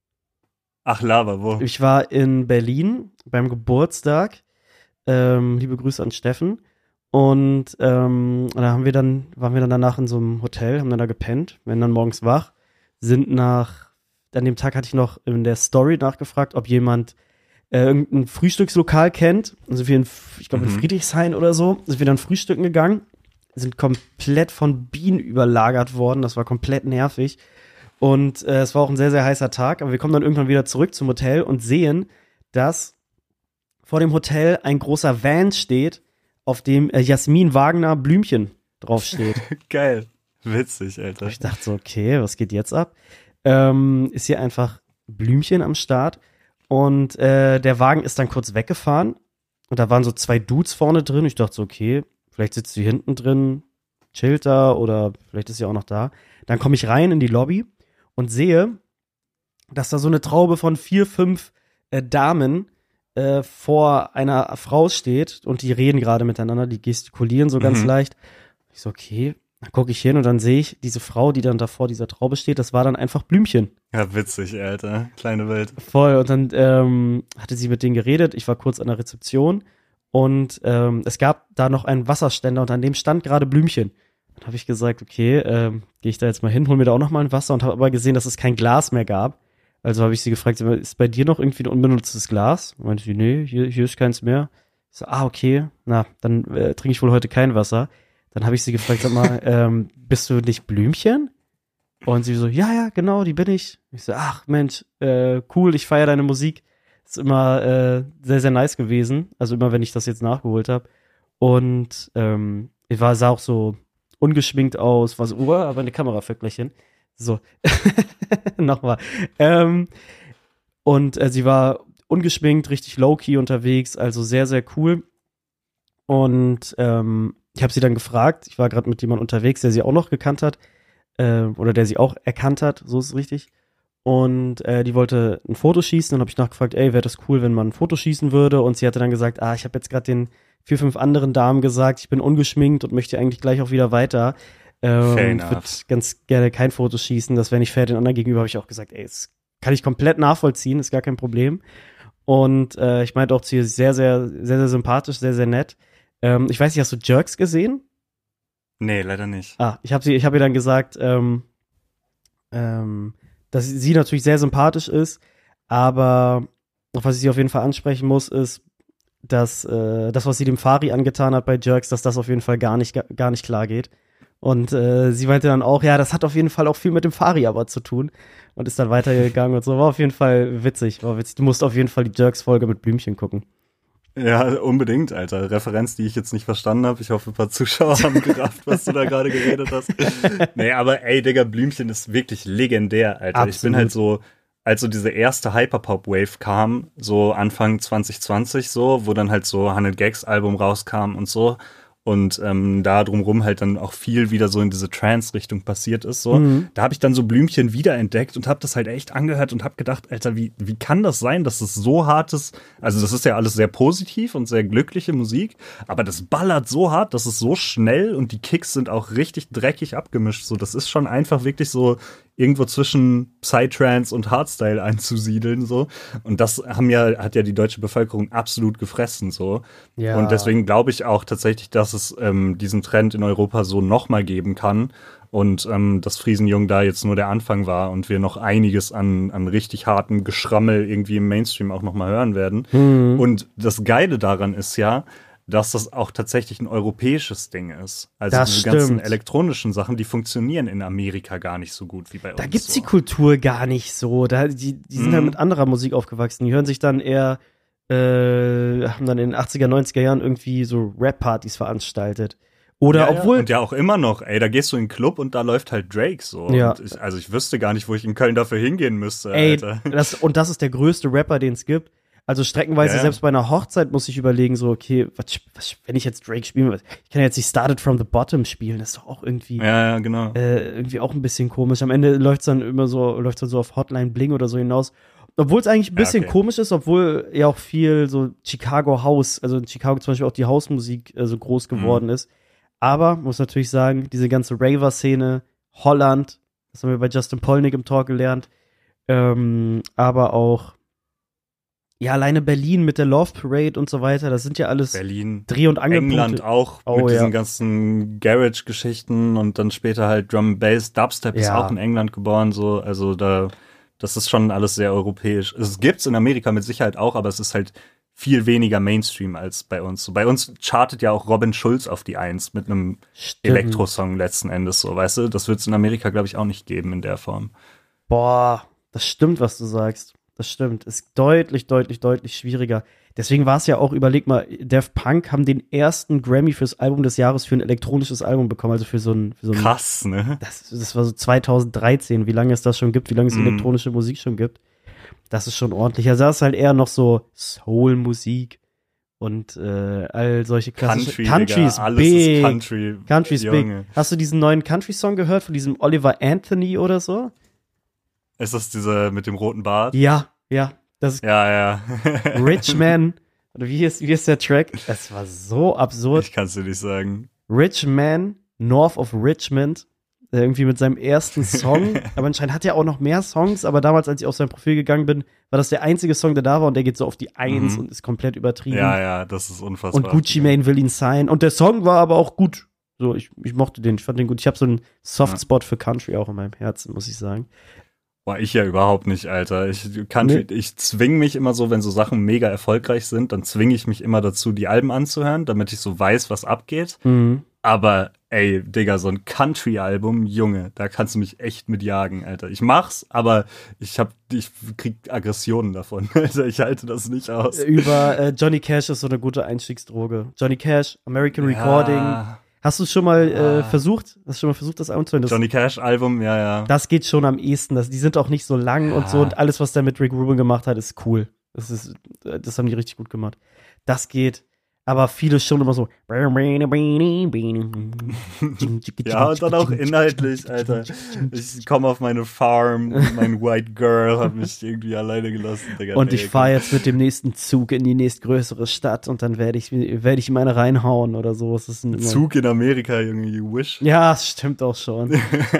Ach, Lava, wo? Ich war in Berlin beim Geburtstag. Ähm, liebe Grüße an Steffen. Und ähm, da haben wir dann, waren wir dann danach in so einem Hotel, haben dann da gepennt, werden dann morgens wach, sind nach, an dem Tag hatte ich noch in der Story nachgefragt, ob jemand äh, irgendein Frühstückslokal kennt. Und sind wir in, ich glaube in Mhm. Friedrichshain oder so, sind wir dann frühstücken gegangen, sind komplett von Bienen überlagert worden, das war komplett nervig. Und äh, es war auch ein sehr, sehr heißer Tag, aber wir kommen dann irgendwann wieder zurück zum Hotel und sehen, dass vor dem Hotel ein großer Van steht, auf dem äh, Jasmin Wagner Blümchen draufsteht. Geil. Witzig, Alter. Ich dachte so, okay, was geht jetzt ab? Ähm, ist hier einfach Blümchen am Start. Und äh, der Wagen ist dann kurz weggefahren. Und da waren so zwei Dudes vorne drin. Ich dachte so, okay, vielleicht sitzt sie hinten drin, chillt da oder vielleicht ist sie auch noch da. Dann komme ich rein in die Lobby und sehe, dass da so eine Traube von vier, fünf äh, Damen äh, vor einer Frau steht und die reden gerade miteinander, die gestikulieren so ganz Mhm. leicht. Ich so, okay, dann gucke ich hin und dann sehe ich diese Frau, die dann da vor dieser Traube steht, das war dann einfach Blümchen. Ja, witzig, Alter. Kleine Welt. Voll. Und dann ähm, hatte sie mit denen geredet. Ich war kurz an der Rezeption und ähm, es gab da noch einen Wasserständer und an dem stand gerade Blümchen. Dann habe ich gesagt, okay, ähm, gehe ich da jetzt mal hin, hol mir da auch noch mal ein Wasser und habe aber gesehen, dass es kein Glas mehr gab. Also habe ich sie gefragt, ist bei dir noch irgendwie ein unbenutztes Glas? Meinte sie, nee, hier, hier ist keins mehr. Ich so, ah, okay, na, dann äh, trinke ich wohl heute kein Wasser. Dann habe ich sie gefragt, sag mal, ähm, bist du nicht Blümchen? Und sie so, ja, ja, genau, die bin ich. Ich so, ach Mensch, äh, cool, ich feiere deine Musik. Ist immer äh, sehr, sehr nice gewesen. Also immer, wenn ich das jetzt nachgeholt habe. Und ähm, ich war, sah auch so ungeschminkt aus, war so, uh, aber eine Kamera fällt gleich hin. So, nochmal. Ähm, und äh, sie war ungeschminkt, richtig low-key unterwegs, also sehr, sehr cool. Und ähm, ich habe sie dann gefragt, ich war gerade mit jemandem unterwegs, der sie auch noch gekannt hat, äh, oder der sie auch erkannt hat, so ist es richtig. Und äh, die wollte ein Foto schießen, dann habe ich nachgefragt, ey, wäre das cool, wenn man ein Foto schießen würde? Und sie hatte dann gesagt, ah, ich habe jetzt gerade den vier, fünf anderen Damen gesagt, ich bin ungeschminkt und möchte eigentlich gleich auch wieder weiter. Ähm, ich würde ganz gerne kein Foto schießen, das wäre nicht fair den anderen gegenüber, habe ich auch gesagt, ey, das kann ich komplett nachvollziehen, ist gar kein Problem. Und äh, ich meinte auch zu ihr, sehr, sehr, sehr, sehr sympathisch, sehr, sehr nett. Ähm, ich weiß nicht, hast du Jerks gesehen? Nee, leider nicht. Ah, ich habe sie, ich habe ihr dann gesagt, ähm, ähm, dass sie natürlich sehr sympathisch ist, aber was ich sie auf jeden Fall ansprechen muss, ist, dass äh, das, was sie dem Fari angetan hat bei Jerks, dass das auf jeden Fall gar nicht, gar nicht klar geht. Und äh, sie meinte dann auch, ja, das hat auf jeden Fall auch viel mit dem Fari aber zu tun. Und ist dann weitergegangen und so. War auf jeden Fall witzig, war witzig. Du musst auf jeden Fall die Jerks-Folge mit Blümchen gucken. Ja, unbedingt, Alter. Referenz, die ich jetzt nicht verstanden habe. Ich hoffe, ein paar Zuschauer haben gerafft, was du da gerade geredet hast. Nee, aber ey, Digga, Blümchen ist wirklich legendär, Alter. Absolut. Ich bin halt so, als so diese erste Hyperpop-Wave kam, so Anfang zwanzig zwanzig so, wo dann halt so hundert Gags Album rauskam und so. Und ähm, da drumrum halt dann auch viel wieder so in diese Trance-Richtung passiert ist. So. Mhm. Da habe ich dann so Blümchen wiederentdeckt und habe das halt echt angehört und habe gedacht, Alter, wie, wie kann das sein, dass es so hart ist? Also das ist ja alles sehr positiv und sehr glückliche Musik, aber das ballert so hart, das ist so schnell und die Kicks sind auch richtig dreckig abgemischt. So, das ist schon einfach wirklich so irgendwo zwischen Psytrance und Hardstyle einzusiedeln, so. Und das haben ja, hat ja die deutsche Bevölkerung absolut gefressen, so. Ja. Und deswegen glaube ich auch tatsächlich, dass es ähm, diesen Trend in Europa so nochmal geben kann. Und ähm, dass Friesenjung da jetzt nur der Anfang war und wir noch einiges an, an richtig harten Geschrammel irgendwie im Mainstream auch nochmal hören werden. Mhm. Und das Geile daran ist ja, dass das auch tatsächlich ein europäisches Ding ist. Also das diese stimmt. ganzen elektronischen Sachen, die funktionieren in Amerika gar nicht so gut wie bei uns. Da gibt's so. Die Kultur gar nicht so. Da, die die sind mhm. halt mit anderer Musik aufgewachsen. Die hören sich dann eher, äh, haben dann in den achtziger, neunziger Jahren irgendwie so Rap-Partys veranstaltet. Oder ja, obwohl. Ja. Und ja auch immer noch, ey, da gehst du in den Club und da läuft halt Drake so. Ja. Und ich, also ich wüsste gar nicht, wo ich in Köln dafür hingehen müsste, ey, Alter. Das, und das ist der größte Rapper, den es gibt. Also streckenweise, ja, selbst bei einer Hochzeit muss ich überlegen, so, okay, was, was, wenn ich jetzt Drake spielen will, ich kann jetzt nicht Started from the Bottom spielen, das ist doch auch irgendwie, ja, ja, genau. äh, irgendwie auch ein bisschen komisch. Am Ende läuft's dann immer so, läuft's dann so auf Hotline Bling oder so hinaus. Obwohl es eigentlich ein bisschen ja, okay. komisch ist, obwohl ja auch viel so Chicago House, also in Chicago zum Beispiel auch die Hausmusik äh, so groß geworden mhm. ist. Aber, muss natürlich sagen, diese ganze Raver-Szene, Holland, das haben wir bei Justin Polnick im Talk gelernt, ähm, aber auch ja, alleine Berlin mit der Love Parade und so weiter, das sind ja alles Berlin, Dreh- und Angelpunkte. England auch oh, mit ja. diesen ganzen Garage-Geschichten und dann später halt Drum and Bass. Dubstep ja. ist auch in England geboren, so, also da, das ist schon alles sehr europäisch. Es gibt's in Amerika mit Sicherheit auch, aber es ist halt viel weniger Mainstream als bei uns. So, bei uns chartet ja auch Robin Schulz auf die Eins mit einem Elektro-Song letzten Endes, so, weißt du? Das wird's in Amerika, glaube ich, auch nicht geben in der Form. Boah, das stimmt, was du sagst. Das stimmt. Ist deutlich, deutlich, deutlich schwieriger. Deswegen war es ja auch, überleg mal, Daft Punk haben den ersten Grammy fürs Album des Jahres für ein elektronisches Album bekommen, also für so ein, für so ein krass, ne? Das, das war so zweitausenddreizehn, wie lange es das schon gibt, wie lange es mm. elektronische Musik schon gibt. Das ist schon ordentlich. Also das ist halt eher noch so Soul-Musik und äh, all solche klassischen Country, Country ist alles big. Ist Country. Country ist big. Hast du diesen neuen Country-Song gehört von diesem Oliver Anthony oder so? Ist das dieser mit dem roten Bart? Ja, ja. Das ist ja, ja. Rich Man. Oder wie ist, wie ist der Track? Das war so absurd. Ich kann es dir nicht sagen. Rich Man, North of Richmond. Irgendwie mit seinem ersten Song. Aber anscheinend hat er auch noch mehr Songs. Aber damals, als ich auf sein Profil gegangen bin, war das der einzige Song, der da war. Und der geht so auf die Eins mhm. und ist komplett übertrieben. Ja, ja, das ist unfassbar. Und Gucci Mane will ihn signen. Und der Song war aber auch gut. So, ich, ich mochte den. Ich fand den gut. Ich habe so einen Softspot ja. für Country auch in meinem Herzen, muss ich sagen. Boah, ich ja überhaupt nicht, Alter. Ich kann, nee. ich zwinge mich immer so, wenn so Sachen mega erfolgreich sind, dann zwinge ich mich immer dazu, die Alben anzuhören, damit ich so weiß, was abgeht. Mhm. Aber, ey, Digga, so ein Country-Album, Junge, da kannst du mich echt mit jagen, Alter. Ich mach's, aber ich hab, ich krieg Aggressionen davon. Alter, ich halte das nicht aus. Über äh, Johnny Cash ist so eine gute Einstiegsdroge. Johnny Cash, American ja. Recording. Hast du schon mal äh, versucht? Hast du schon mal versucht, das Album zu hören? Das, Johnny Cash Album, ja, ja. Das geht schon am ehesten. Das, die sind auch nicht so lang ja. und so. Und alles, was der mit Rick Rubin gemacht hat, ist cool. Das ist, das haben die richtig gut gemacht. Das geht. Aber viele schon immer so. Ja, und dann auch inhaltlich, Alter. Ich komme auf meine Farm, mein White Girl hat mich irgendwie alleine gelassen. Digga, und ich fahre jetzt mit dem nächsten Zug in die nächstgrößere Stadt und dann werde ich, werd ich meine reinhauen oder so. Es ist ein Zug in Amerika, Junge, you wish. Ja, das stimmt auch schon.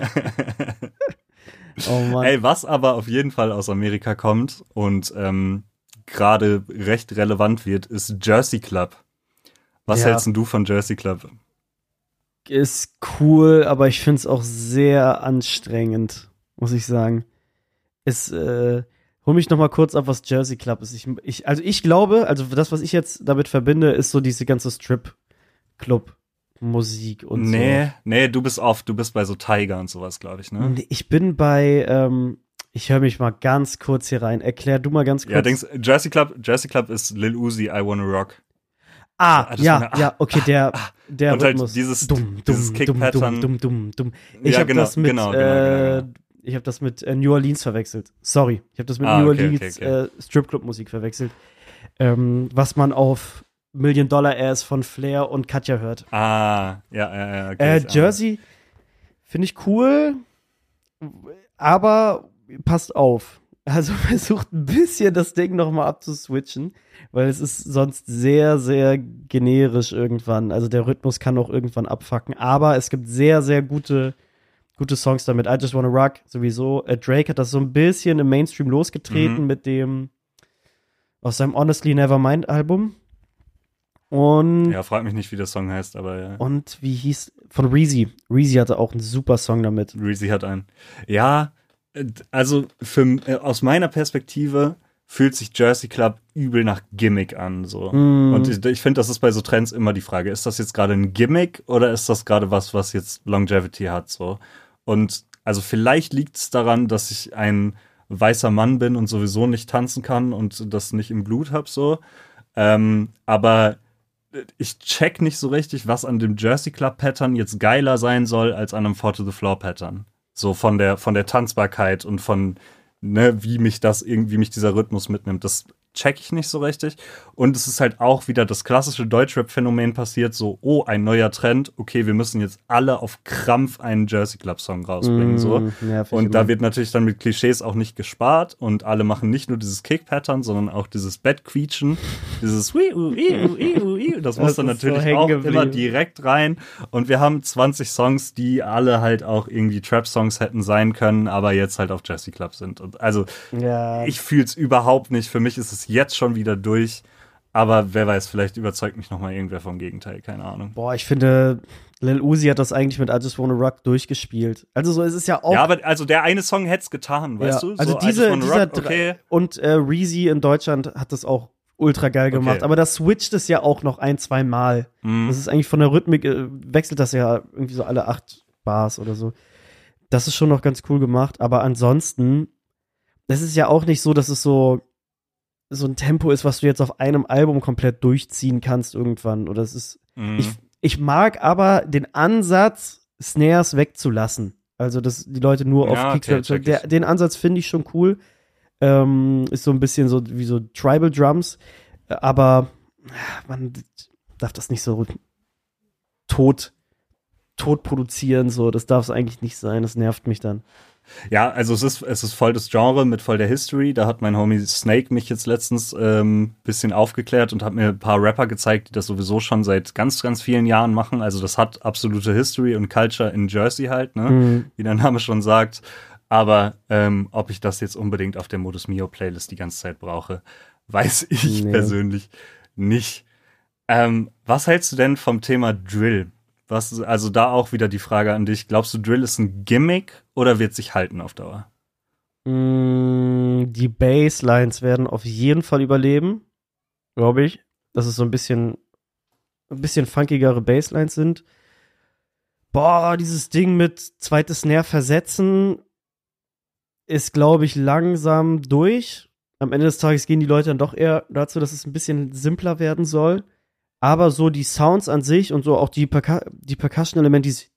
Oh Mann. Ey, was aber auf jeden Fall aus Amerika kommt und ähm, gerade recht relevant wird, ist Jersey Club. Was ja. hältst denn du von Jersey Club? Ist cool, aber ich finde es auch sehr anstrengend, muss ich sagen. Es, äh, hol mich noch mal kurz ab, was Jersey Club ist. Ich, ich, also ich glaube, also das, was ich jetzt damit verbinde, ist so diese ganze Strip-Club Musik und nee, so. Nee, du bist oft, du bist bei so Tiger und sowas, glaube ich, ne? Ich bin bei, ähm, ich höre mich mal ganz kurz hier rein. Erklär du mal ganz kurz. Ja, denkst, Jersey Club, Jersey Club ist Lil Uzi, I Wanna Rock. Ah, So, ja, meine, ja, okay, der, der und Rhythmus. halt dieses, dumm, dieses dumm, Kick-Pattern. dumm, dumm, dumm, dumm. Ich ja, habe genau, das mit, genau, genau, äh, genau. ich habe das mit äh, New Orleans verwechselt. Sorry, ich habe das mit ah, New okay, Orleans okay, okay. äh, Stripclub-Musik verwechselt. Ähm, was man auf Million Dollar Ass von Flair und Katja hört. Ah, ja, ja, ja. Okay, äh, Jersey finde ich cool, aber passt auf. Also versucht ein bisschen das Ding nochmal abzuswitchen, weil es ist sonst sehr, sehr generisch irgendwann. Also der Rhythmus kann auch irgendwann abfacken, aber es gibt sehr, sehr gute, gute Songs damit. I Just Wanna Rock sowieso. Äh, Drake hat das so ein bisschen im Mainstream losgetreten Mhm. mit dem aus seinem Honestly Nevermind Album. Und, ja, frag mich nicht, wie der Song heißt, aber ja. Und wie hieß, von Reezy. Reezy hatte auch einen super Song damit. Reezy hat einen. Ja, also für, aus meiner Perspektive fühlt sich Jersey Club übel nach Gimmick an. So. Mm. Und ich, ich finde, das ist bei so Trends immer die Frage, ist das jetzt gerade ein Gimmick oder ist das gerade was, was jetzt Longevity hat? So. Und also vielleicht liegt es daran, dass ich ein weißer Mann bin und sowieso nicht tanzen kann und das nicht im Blut habe. So. Ähm, aber ich check nicht so richtig, was an dem Jersey Club Pattern jetzt geiler sein soll als an einem Four to the Floor Pattern. So von der von der Tanzbarkeit und von ne, wie mich das irgendwie mich dieser Rhythmus mitnimmt. Das check ich nicht so richtig. Und es ist halt auch wieder das klassische Deutschrap-Phänomen passiert, so, oh, ein neuer Trend, okay, wir müssen jetzt alle auf Krampf einen Jersey Club-Song rausbringen, mm, so. Ja, und da wird natürlich dann mit Klischees auch nicht gespart und alle machen nicht nur dieses Kick-Pattern, sondern auch dieses Bettquietschen, dieses Wiu, Iu, Iu, Iu. Das muss dann natürlich so auch immer direkt rein. Und wir haben zwanzig Songs, die alle halt auch irgendwie Trap-Songs hätten sein können, aber jetzt halt auf Jersey Club sind. Und also, ja. Ich fühl's überhaupt nicht. Für mich ist es jetzt schon wieder durch. Aber wer weiß, vielleicht überzeugt mich noch mal irgendwer vom Gegenteil. Keine Ahnung. Boah, ich finde, Lil Uzi hat das eigentlich mit I Just Wanna Rock durchgespielt. Also so ist es ja auch. Ja, aber also der eine Song hätte es getan, weißt ja, du? Also so, diese, dieser Rock, okay. Und äh, Reezy in Deutschland hat das auch ultra geil gemacht. Okay. Aber das switcht es ja auch noch ein, zwei Mal. Mm. Das ist eigentlich von der Rhythmik, äh, wechselt das ja irgendwie so alle acht Bars oder so. Das ist schon noch ganz cool gemacht. Aber ansonsten, das ist ja auch nicht so, dass es so so ein Tempo ist, was du jetzt auf einem Album komplett durchziehen kannst irgendwann. Oder es ist, mm. ich, ich mag aber den Ansatz, Snares wegzulassen. Also, dass die Leute nur ja, auf Kicks, okay, der, den Ansatz finde ich schon cool. Ähm, ist so ein bisschen so wie so Tribal Drums. Aber man darf das nicht so tot, tot produzieren, so. Das darf es eigentlich nicht sein. Das nervt mich dann. Ja, also es ist, es ist voll das Genre mit voll der History. Da hat mein Homie Snake mich jetzt letztens ähm, bisschen aufgeklärt und hat mir ein paar Rapper gezeigt, die das sowieso schon seit ganz, ganz vielen Jahren machen. Also das hat absolute History und Culture in Jersey halt, ne? Mhm. Wie der Name schon sagt. Aber ähm, ob ich das jetzt unbedingt auf der Modus Mio Playlist die ganze Zeit brauche, weiß ich nee. persönlich nicht. Ähm, was hältst du denn vom Thema Drill? Was, also da auch wieder die Frage an dich. Glaubst du, Drill ist ein Gimmick oder wird sich halten auf Dauer? Mm, die Basslines werden auf jeden Fall überleben, glaube ich. Dass es so ein bisschen, ein bisschen funkigere Basslines sind. Boah, dieses Ding mit zweites Snare versetzen ist, glaube ich, langsam durch. Am Ende des Tages gehen die Leute dann doch eher dazu, dass es ein bisschen simpler werden soll. Aber so die Sounds an sich und so auch die, Perca- die Percussion-Elemente, dieses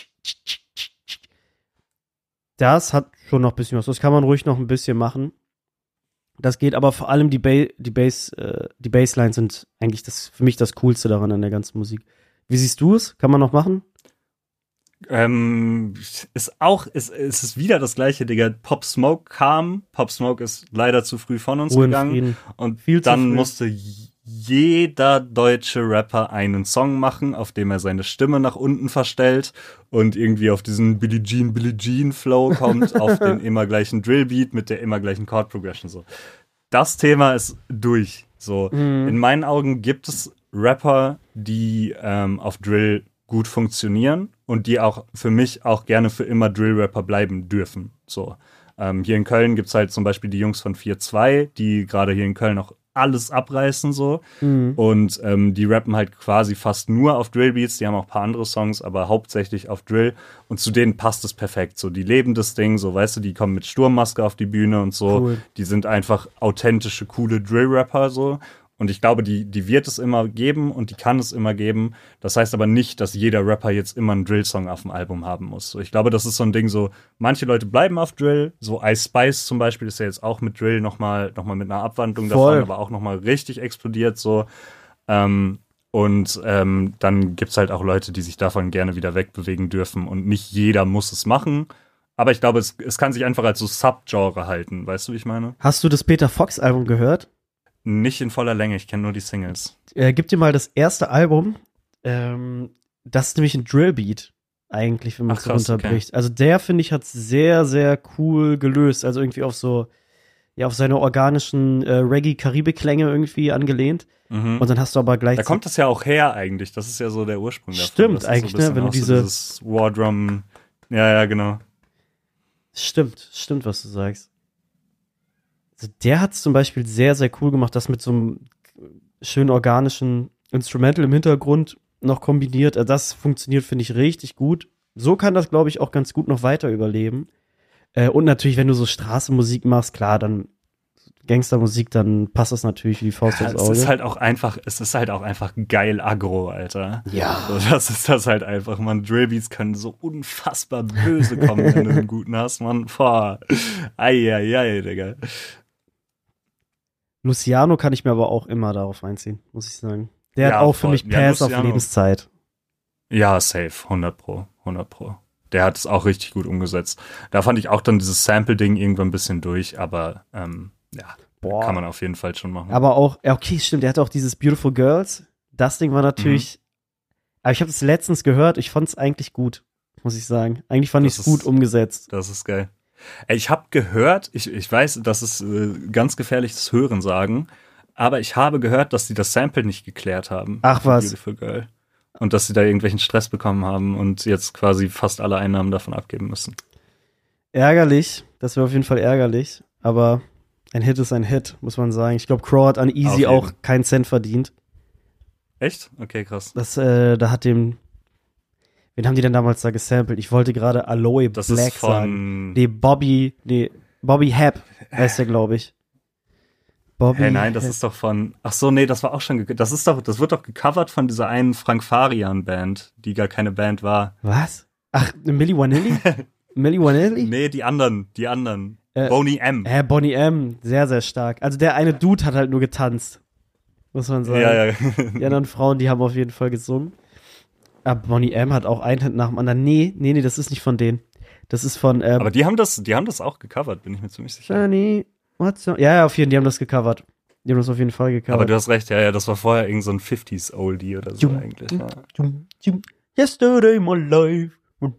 das hat schon noch ein bisschen was. Das kann man ruhig noch ein bisschen machen. Das geht, aber vor allem die, ba- die, Bass, äh, die Basslines sind eigentlich das, für mich das Coolste daran an der ganzen Musik. Wie siehst du es? Kann man noch machen? Ähm, ist auch, ist, ist es wieder das gleiche, Digga. Pop Smoke kam. Pop Smoke ist leider zu früh von uns Ruhe gegangen. Und Viel dann musste jeder deutsche Rapper einen Song machen, auf dem er seine Stimme nach unten verstellt und irgendwie auf diesen Billie Jean, Billie Jean Flow kommt, auf den immer gleichen Drillbeat mit der immer gleichen Chord Progression, so. Das Thema ist durch, so. Mhm. In meinen Augen gibt es Rapper, die ähm, auf Drill gut funktionieren und die auch für mich auch gerne für immer Drill-Rapper bleiben dürfen, so. Ähm, hier in Köln gibt's halt zum Beispiel die Jungs von vier zwei, die gerade hier in Köln auch alles abreißen so. Mhm. Und ähm, die rappen halt quasi fast nur auf Drillbeats. Die haben auch ein paar andere Songs, aber hauptsächlich auf Drill. Und zu denen passt es perfekt. So, die leben das Ding, so, weißt du, die kommen mit Sturmmaske auf die Bühne und so. Cool. Die sind einfach authentische, coole Drill-Rapper so. Und ich glaube, die, die wird es immer geben und die kann es immer geben. Das heißt aber nicht, dass jeder Rapper jetzt immer einen Drill-Song auf dem Album haben muss. So, ich glaube, das ist so ein Ding so, manche Leute bleiben auf Drill. So Ice Spice zum Beispiel ist ja jetzt auch mit Drill nochmal noch mal mit einer Abwandlung Voll. davon, aber auch nochmal richtig explodiert so. Ähm, und ähm, dann gibt's halt auch Leute, die sich davon gerne wieder wegbewegen dürfen. Und nicht jeder muss es machen. Aber ich glaube, es, es kann sich einfach als so Subgenre halten. Weißt du, wie ich meine? Hast du das Peter Fox-Album gehört? Nicht in voller Länge, ich kenne nur die Singles. Äh, gib dir mal das erste Album. Ähm, das ist nämlich ein Drillbeat, eigentlich, wenn man es so runterbricht. Okay. Also der, finde ich, hat sehr, sehr cool gelöst. Also irgendwie auf so, ja, auf seine organischen äh, Reggae-Karibik-Klänge irgendwie angelehnt. Mhm. Und dann hast du aber gleich. Da kommt das ja auch her eigentlich. Das ist ja so der Ursprung davon. Stimmt, eigentlich, so ne? Wenn du diese. So dieses Wardrum. Ja, ja, genau. Stimmt, stimmt, was du sagst. Also der hat es zum Beispiel sehr, sehr cool gemacht, das mit so einem schönen organischen Instrumental im Hintergrund noch kombiniert. Also das funktioniert, finde ich, richtig gut. So kann das, glaube ich, auch ganz gut noch weiter überleben. Äh, und natürlich, wenn du so Straßenmusik machst, klar, dann Gangstermusik, dann passt das natürlich wie die Faust aufs Ja, Auge. es ist halt auch einfach, es ist halt auch einfach geil aggro, Alter. Ja. So, das ist das halt einfach, man. Drillbeats können so unfassbar böse kommen, wenn du einen guten hast, man. Boah. Eieiei, Digga. Luciano kann ich mir aber auch immer darauf einziehen, muss ich sagen. Der Ja, hat auch für voll. mich Ja, Pass auf Luciano. Lebenszeit. Ja, safe, hundert pro, hundert pro. Der hat es auch richtig gut umgesetzt. Da fand ich auch dann dieses Sample-Ding irgendwann ein bisschen durch, aber ähm, ja, Boah. kann man auf jeden Fall schon machen. Aber auch, ja, okay, stimmt, der hatte auch dieses Beautiful Girls. Das Ding war natürlich, mhm. aber ich habe es letztens gehört, ich fand es eigentlich gut, muss ich sagen. Eigentlich fand ich es gut umgesetzt. Das ist geil. Ey, ich habe gehört, ich, ich weiß, das ist äh, ganz gefährliches Hören sagen, aber ich habe gehört, dass sie das Sample nicht geklärt haben. Ach was. Beautiful Girl. Und dass sie da irgendwelchen Stress bekommen haben und jetzt quasi fast alle Einnahmen davon abgeben müssen. Ärgerlich, das wäre auf jeden Fall ärgerlich, aber ein Hit ist ein Hit, muss man sagen. Ich glaube, Crow hat an Easy auch keinen Cent verdient. Echt? Okay, krass. Das, äh, da hat dem, wen haben die denn damals da gesampelt? Ich wollte gerade Aloe das Black ist von sagen. Nee, Bobby, nee, Bobby Hap heißt der, glaube ich. Bobby hey, nein, das Hap. Ist doch von, ach so, nee, das war auch schon, das ist doch, das wird doch gecovert von dieser einen Frank Farian Band, die gar keine Band war. Was? Ach, Milli Vanilli? Milli Vanilli? Nee, die anderen, die anderen. Äh, Boney M. Äh, Boney M, sehr, sehr stark. Also der eine Dude hat halt nur getanzt, muss man sagen. Ja, ja. Die anderen Frauen, die haben auf jeden Fall gesungen. Aber Boney M hat auch einen Hit nach dem anderen. Nee, nee, nee, das ist nicht von denen. Das ist von, ähm, aber die haben das, die haben das auch gecovert, bin ich mir ziemlich sicher. Johnny, what's so? Ja, ja, auf jeden Fall, die haben das gecovert. Die haben das auf jeden Fall gecovert. Aber du hast recht, ja, ja, das war vorher irgend so ein fifties-Oldie oder so jum, eigentlich. Jum, ja. jum, jum. Yesterday my life.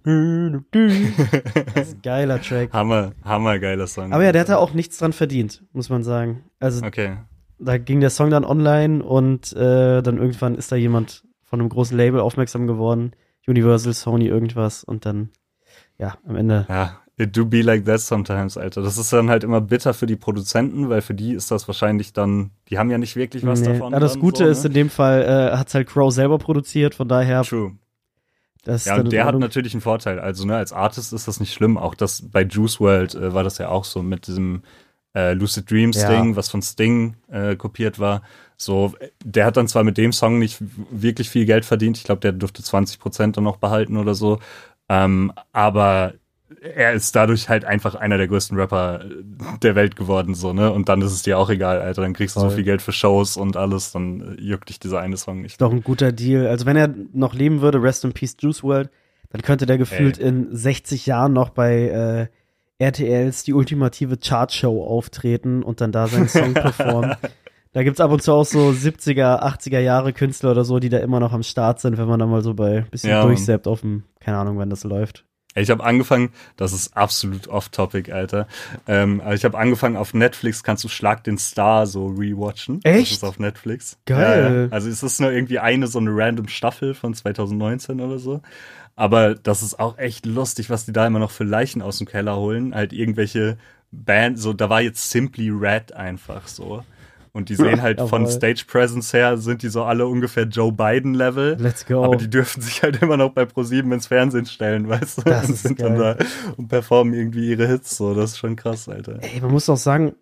Das ist ein geiler Track. Hammer, hammer geiler Song. Aber ja, der hat da auch nichts dran verdient, muss man sagen. Also, okay. Da ging der Song dann online und äh, dann irgendwann ist da jemand von einem großen Label aufmerksam geworden. Universal, Sony, irgendwas. Und dann, ja, am Ende. Ja, it do be like that sometimes, Alter. Das ist dann halt immer bitter für die Produzenten, weil für die ist das wahrscheinlich dann, die haben ja nicht wirklich was nee. davon. Ja, das Gute so, ne? ist, in dem Fall äh, hat es halt Crow selber produziert, von daher. True. Das ja, und der hat natürlich einen Vorteil. Also, ne, als Artist ist das nicht schlimm. Auch das bei Juice world äh, war das ja auch so mit diesem äh, Lucid Dreams ja. Ding, was von Sting äh, kopiert war. So, der hat dann zwar mit dem Song nicht wirklich viel Geld verdient. Ich glaube, der dürfte zwanzig Prozent dann noch behalten oder so. Ähm, aber er ist dadurch halt einfach einer der größten Rapper der Welt geworden, so, ne? Und dann ist es dir auch egal, Alter. Dann kriegst du Voll. so viel Geld für Shows und alles, dann juckt dich dieser eine Song nicht. Doch ein guter Deal. Also wenn er noch leben würde, Rest in Peace Juice world, dann könnte der gefühlt Ey. in sechzig Jahren noch bei äh, R T Ls die ultimative Chartshow auftreten und dann da seinen Song performen. Da gibt's ab und zu auch so siebziger, achtziger Jahre Künstler oder so, die da immer noch am Start sind, wenn man da mal so bei ein bisschen ja, durchsappt auf dem, keine Ahnung, wann das läuft. Ich habe angefangen, das ist absolut off-topic, Alter. Ähm, aber ich habe angefangen, auf Netflix kannst du Schlag den Star so rewatchen. Echt? Das ist auf Netflix. Geil. Ja, also es ist nur irgendwie eine so eine random Staffel von zwanzig neunzehn oder so. Aber das ist auch echt lustig, was die da immer noch für Leichen aus dem Keller holen. Halt irgendwelche Band, so da war jetzt Simply Red einfach so. Und die sehen halt von Stage Presence her, sind die so alle ungefähr Joe Biden-Level. Let's go. Aber die dürfen sich halt immer noch bei ProSieben ins Fernsehen stellen, weißt du? Das und ist sind geil. dann da und performen irgendwie ihre Hits. So, das ist schon krass, Alter. Ey, man muss auch sagen,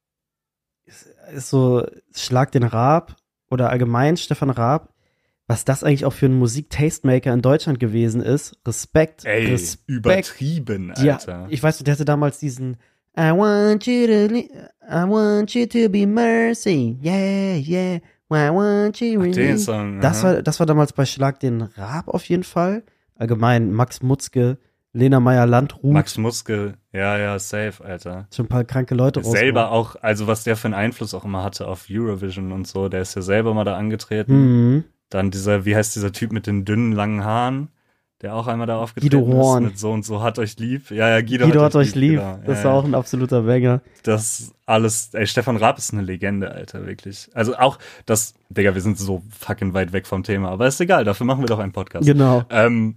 ist so Schlag den Raab oder allgemein Stefan Raab, was das eigentlich auch für ein Musik-Tastemaker in Deutschland gewesen ist. Respekt. Ey, Respekt. übertrieben, Alter. Die, ich weiß, der hatte damals diesen I want you to, I want you to be mercy, yeah, yeah, I want you. Ach, den Song, das war, das war damals bei Schlag den Raab auf jeden Fall. Allgemein Max Mutzke, Lena Meyer-Landrut. Max Mutzke, ja, ja, safe, Alter. Schon ein paar kranke Leute raus. Selber auch, also was der für einen Einfluss auch immer hatte auf Eurovision und so, der ist ja selber mal da angetreten. Mhm. Dann dieser, wie heißt dieser Typ mit den dünnen, langen Haaren, der auch einmal da aufgetreten Guido Horn. ist mit so und so, hat euch lieb. Ja, ja, Guido, Guido hat, hat euch lieb. Genau. Das ja, war ja. auch ein absoluter Banger. Das alles, ey, Stefan Raab ist eine Legende, Alter, wirklich. Also auch das, Digga, wir sind so fucking weit weg vom Thema, aber ist egal, dafür machen wir doch einen Podcast. Genau. Ähm,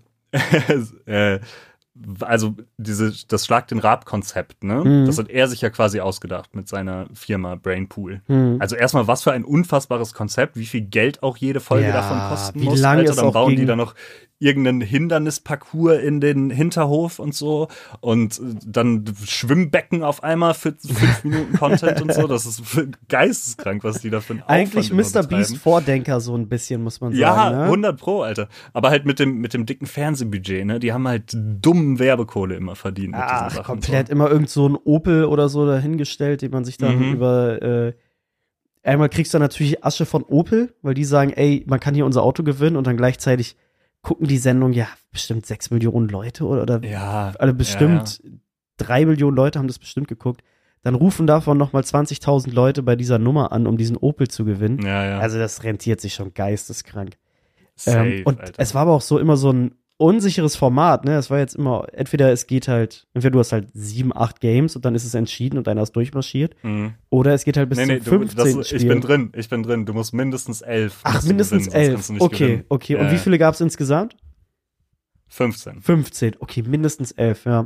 äh, also diese, das Schlag den Raab-Konzept, ne? Mhm. Das hat er sich ja quasi ausgedacht mit seiner Firma Brainpool. Mhm. Also erstmal, was für ein unfassbares Konzept, wie viel Geld auch jede Folge Ja, davon kosten wie muss. lange Alter, es dann auch bauen ging. die da noch irgendeinen Hindernisparcours in den Hinterhof und so und dann Schwimmbecken auf einmal für fünf Minuten Content und so. Das ist geisteskrank, was die da für einen Eigentlich Aufwand immer Mister Beast betreiben. Vordenker so ein bisschen, muss man sagen. Ja, ne? hundert Pro, Alter. Aber halt mit dem, mit dem dicken Fernsehbudget, ne? Die haben halt dummen Werbekohle immer verdient mit diesen Ach, Sachen. komplett immer irgend so ein Opel oder so dahingestellt, den man sich dann Mhm. über äh, einmal kriegst du natürlich Asche von Opel, weil die sagen, ey, man kann hier unser Auto gewinnen und dann gleichzeitig gucken die Sendung, ja, bestimmt sechs Millionen Leute oder, oder Ja. alle bestimmt ja, ja. drei Millionen Leute haben das bestimmt geguckt. Dann rufen davon nochmal zwanzigtausend Leute bei dieser Nummer an, um diesen Opel zu gewinnen. Ja, ja. Also das rentiert sich schon geisteskrank. Safe, ähm, und Alter. es war aber auch so immer so ein unsicheres Format, ne? Es war jetzt immer, entweder es geht halt, entweder du hast halt sieben, acht Games und dann ist es entschieden und einer ist durchmarschiert. Mhm. Oder es geht halt bis Nee, nee, zum du, fünfzehnten das, Spiel. ich bin drin, ich bin drin. Du musst mindestens elf. Ach, musst du mindestens gewinnen, sonst elf. kannst du nicht Okay, gewinnen. okay. Und Ja, wie viele gab es insgesamt? fünfzehn. fünfzehn. Okay, mindestens elf, ja.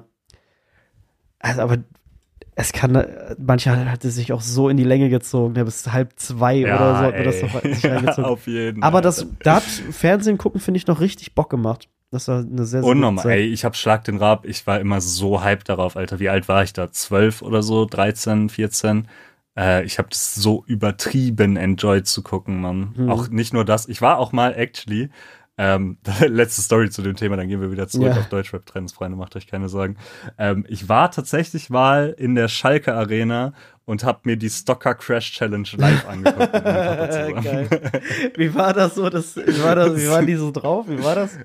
Also, aber es kann, mancher hat es sich auch so in die Länge gezogen, ne, bis halb zwei Ja, oder so hat man ey. das noch sich reingezogen. Auf jeden. Aber Alter. das, da hat Fernsehen gucken, finde ich, noch richtig Bock gemacht. Das war eine sehr, sehr gute Unnormal, Zeit. ey, ich hab Schlag den Raab, ich war immer so hyped darauf, Alter. Wie alt war ich da? zwölf oder so? dreizehn, vierzehn? Äh, ich hab das so übertrieben enjoyed zu gucken, Mann. Hm. Auch nicht nur das, ich war auch mal actually, ähm, letzte Story zu dem Thema, dann gehen wir wieder zurück Ja. auf Deutschrap-Trends, Freunde, macht euch keine Sorgen. Ähm, ich war tatsächlich mal in der Schalke Arena und hab mir die Stocker Crash Challenge live angeguckt mit meinem Papa zusammen. Geil. Wie war das so? Das, wie, war das, wie waren die so drauf? Wie war das?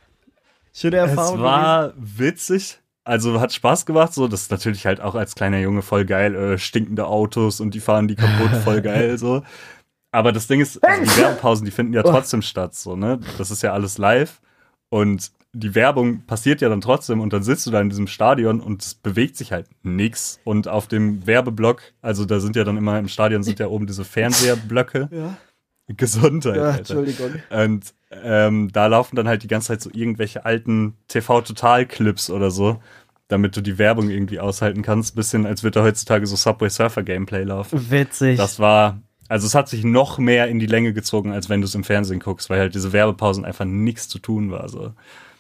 Schöne Erfahrung. Es war witzig. Also hat Spaß gemacht, so. Das ist natürlich halt auch als kleiner Junge voll geil. Äh, stinkende Autos und die fahren die kaputt, voll geil, so. Aber das Ding ist, also die Werbepausen, die finden ja trotzdem statt, so, ne? Das ist ja alles live. Und die Werbung passiert ja dann trotzdem und dann sitzt du da in diesem Stadion und es bewegt sich halt nix. Und auf dem Werbeblock, also da sind ja dann immer im Stadion sind ja oben diese Fernseherblöcke. Ja. Gesundheit, Ja, Alter. Entschuldigung. Und ähm, da laufen dann halt die ganze Zeit so irgendwelche alten T V-Total-Clips oder so, damit du die Werbung irgendwie aushalten kannst. Bisschen, als würde da heutzutage so Subway Surfer Gameplay laufen. Witzig. Das war, also es hat sich noch mehr in die Länge gezogen, als wenn du es im Fernsehen guckst, weil halt diese Werbepausen einfach nichts zu tun war. So.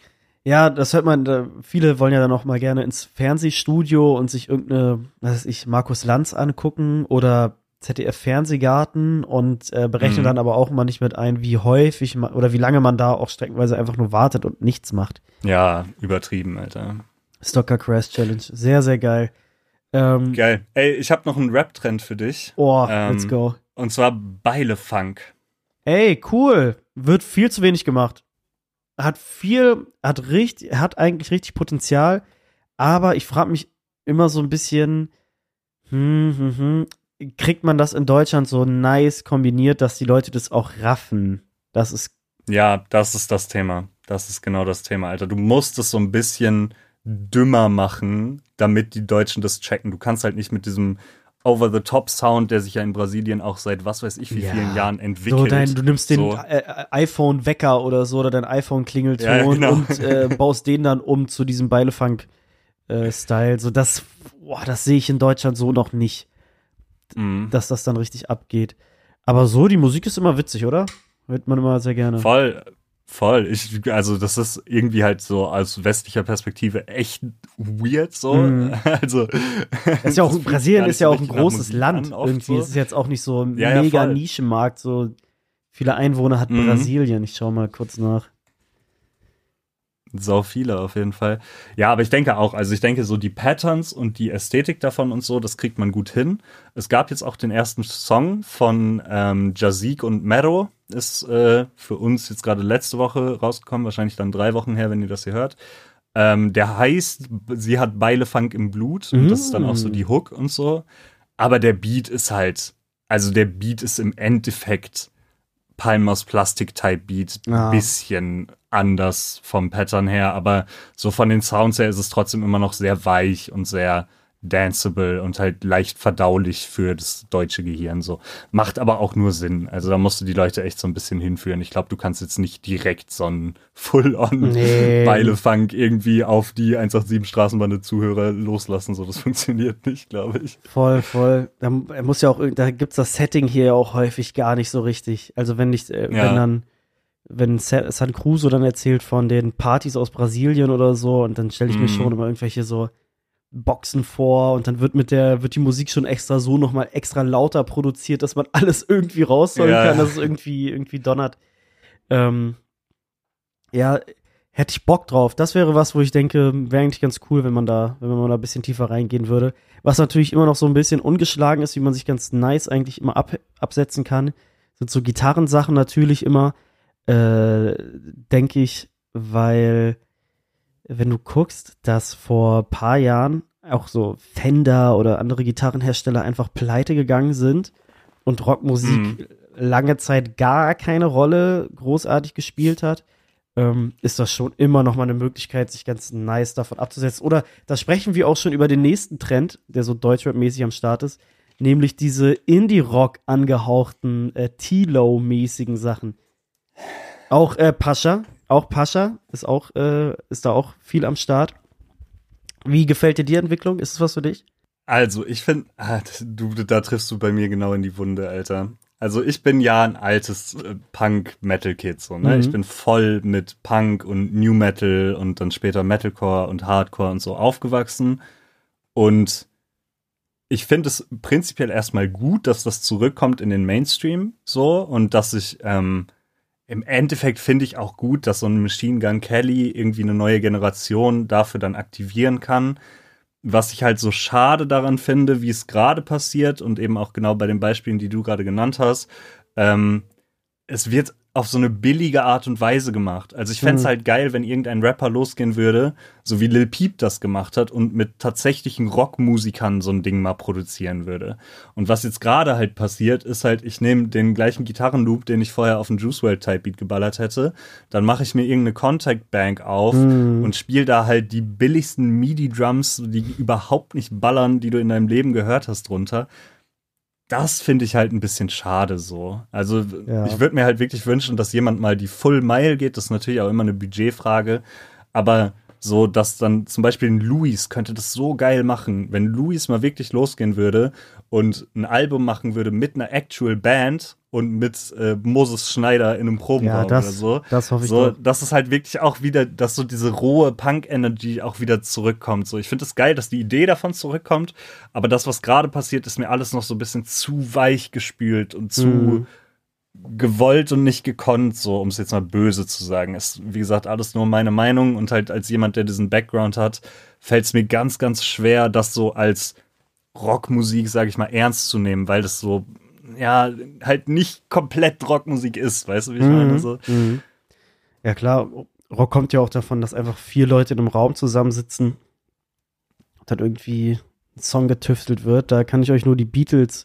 Ja, das hört man, da, viele wollen ja dann auch mal gerne ins Fernsehstudio und sich irgendeine, was weiß ich, Markus Lanz angucken oder Z D F Fernsehgarten und äh, berechnen Mhm. dann aber auch immer nicht mit ein, wie häufig man, oder wie lange man da auch streckenweise einfach nur wartet und nichts macht. Ja, übertrieben, Alter. Stocker Crash Challenge, sehr, sehr geil. Ähm, Geil. Ey, ich habe noch einen Rap-Trend für dich. oh, Ähm, let's go. Und zwar Beile-Funk. Ey, cool. Wird viel zu wenig gemacht. Hat viel, hat richtig, hat eigentlich richtig Potenzial, aber ich frage mich immer so ein bisschen, hm, hm, hm, kriegt man das in Deutschland so nice kombiniert, dass die Leute das auch raffen? Das ist Ja, das ist das Thema. Das ist genau das Thema, Alter. Du musst es so ein bisschen dümmer machen, damit die Deutschen das checken. Du kannst halt nicht mit diesem Over-the-Top-Sound, der sich ja in Brasilien auch seit was weiß ich wie Ja. vielen Jahren entwickelt. so, dein, du nimmst den So. äh, äh, iPhone-Wecker oder so oder dein iPhone-Klingelton Ja, genau. und äh, baust den dann um zu diesem Beilefunk-Style. so, das, boah, das sehe ich in Deutschland so noch nicht. mhm. dass das dann richtig abgeht. Aber so, die Musik ist immer witzig, oder? Hört man immer sehr gerne. Voll, voll. Ich, also das ist irgendwie halt so aus westlicher Perspektive echt weird so. Mhm. Also ist ja auch, Brasilien ist ja auch ein großes Land an, irgendwie. So. Es ist jetzt auch nicht so ein ja, mega ja, Nischenmarkt. So viele Einwohner hat mhm. Brasilien. Ich schau mal kurz nach. Sau viele auf jeden Fall. Ja, aber ich denke auch, also ich denke so die Patterns und die Ästhetik davon und so, das kriegt man gut hin. Es gab jetzt auch den ersten Song von ähm, Jazik und Mero, ist äh, für uns jetzt gerade letzte Woche rausgekommen, wahrscheinlich dann drei Wochen her, wenn ihr das hier hört. Ähm, der heißt, sie hat Beilefunk im Blut und mm. das ist dann auch so die Hook und so. Aber der Beat ist halt, also der Beat ist im Endeffekt Palm aus Plastik-Type Beat, ein ah. bisschen anders vom Pattern her, aber so von den Sounds her ist es trotzdem immer noch sehr weich und sehr danceable und halt leicht verdaulich für das deutsche Gehirn so. Macht aber auch nur Sinn. Also da musst du die Leute echt so ein bisschen hinführen. Ich glaube, du kannst jetzt nicht direkt so einen Full-on nee. Beilefunk irgendwie auf die eins acht sieben Straßenbahn Zuhörer loslassen. So, das funktioniert nicht, glaube ich. Voll, voll. Da muss ja auch, da gibt's das Setting hier auch häufig gar nicht so richtig. Also wenn nicht, äh, ja. wenn dann wenn San Crusoe dann erzählt von den Partys aus Brasilien oder so und dann stelle ich mm. mir schon immer irgendwelche so Boxen vor und dann wird mit der, wird die Musik schon extra so nochmal extra lauter produziert, dass man alles irgendwie rausholen ja. kann, dass es irgendwie, irgendwie donnert. Ähm, ja, hätte ich Bock drauf. Das wäre was, wo ich denke, wäre eigentlich ganz cool, wenn man da, wenn man da ein bisschen tiefer reingehen würde. Was natürlich immer noch so ein bisschen ungeschlagen ist, wie man sich ganz nice eigentlich immer ab, absetzen kann, sind so Gitarrensachen natürlich immer, äh, denke ich, weil wenn du guckst, dass vor ein paar Jahren auch so Fender oder andere Gitarrenhersteller einfach pleite gegangen sind und Rockmusik mhm. lange Zeit gar keine Rolle großartig gespielt hat, ähm, ist das schon immer noch mal eine Möglichkeit, sich ganz nice davon abzusetzen. Oder da sprechen wir auch schon über den nächsten Trend, der so Deutschrap-mäßig am Start ist, nämlich diese Indie-Rock angehauchten, äh, T-Low-mäßigen Sachen. Auch äh, Pascha, auch Pascha ist auch äh, ist da auch viel am Start. Wie gefällt dir die Entwicklung? Ist es was für dich? Also, ich finde, ah, du, da triffst du bei mir genau in die Wunde, Alter. Also, ich bin ja ein altes äh, Punk-Metal-Kid, so, ne? Mhm. Ich bin voll mit Punk und New Metal und dann später Metalcore und Hardcore und so aufgewachsen. Und ich finde es prinzipiell erstmal gut, dass das zurückkommt in den Mainstream, so, und dass ich, ähm, im Endeffekt finde ich auch gut, dass so ein Machine Gun Kelly irgendwie eine neue Generation dafür dann aktivieren kann. Was ich halt so schade daran finde, wie es gerade passiert und eben auch genau bei den Beispielen, die du gerade genannt hast, ähm, es wird auf so eine billige Art und Weise gemacht. Also ich fände es mhm. halt geil, wenn irgendein Rapper losgehen würde, so wie Lil Peep das gemacht hat und mit tatsächlichen Rockmusikern so ein Ding mal produzieren würde. Und was jetzt gerade halt passiert, ist halt, ich nehme den gleichen Gitarrenloop, den ich vorher auf den Juice world Type Beat geballert hätte, dann mache ich mir irgendeine Contact Bank auf mhm. und spiele da halt die billigsten MIDI-Drums, die überhaupt nicht ballern, die du in deinem Leben gehört hast, drunter. Das finde ich halt ein bisschen schade so. Also ja. ich würde mir halt wirklich wünschen, dass jemand mal die Full Mile geht. Das ist natürlich auch immer eine Budgetfrage. Aber so, dass dann zum Beispiel ein Luis könnte das so geil machen. Wenn Luis mal wirklich losgehen würde und ein Album machen würde mit einer Actual Band und mit äh, Moses Schneider in einem Probenraum ja, das, oder so. Das hoffe ich so, doch. Dass es halt wirklich auch wieder, dass so diese rohe Punk-Energy auch wieder zurückkommt. So, ich finde es geil, dass die Idee davon zurückkommt, aber das, was gerade passiert, ist mir alles noch so ein bisschen zu weich gespült und zu mhm. gewollt und nicht gekonnt, so, um es jetzt mal böse zu sagen. Ist, wie gesagt, alles nur meine Meinung und halt als jemand, der diesen Background hat, fällt es mir ganz, ganz schwer, das so als Rockmusik, sage ich mal, ernst zu nehmen, weil das so ja, halt nicht komplett Rockmusik ist, weißt du, wie ich mhm. meine? So. Mhm. Ja, klar, Rock kommt ja auch davon, dass einfach vier Leute in einem Raum zusammensitzen und dann irgendwie ein Song getüftelt wird. Da kann ich euch nur die Beatles.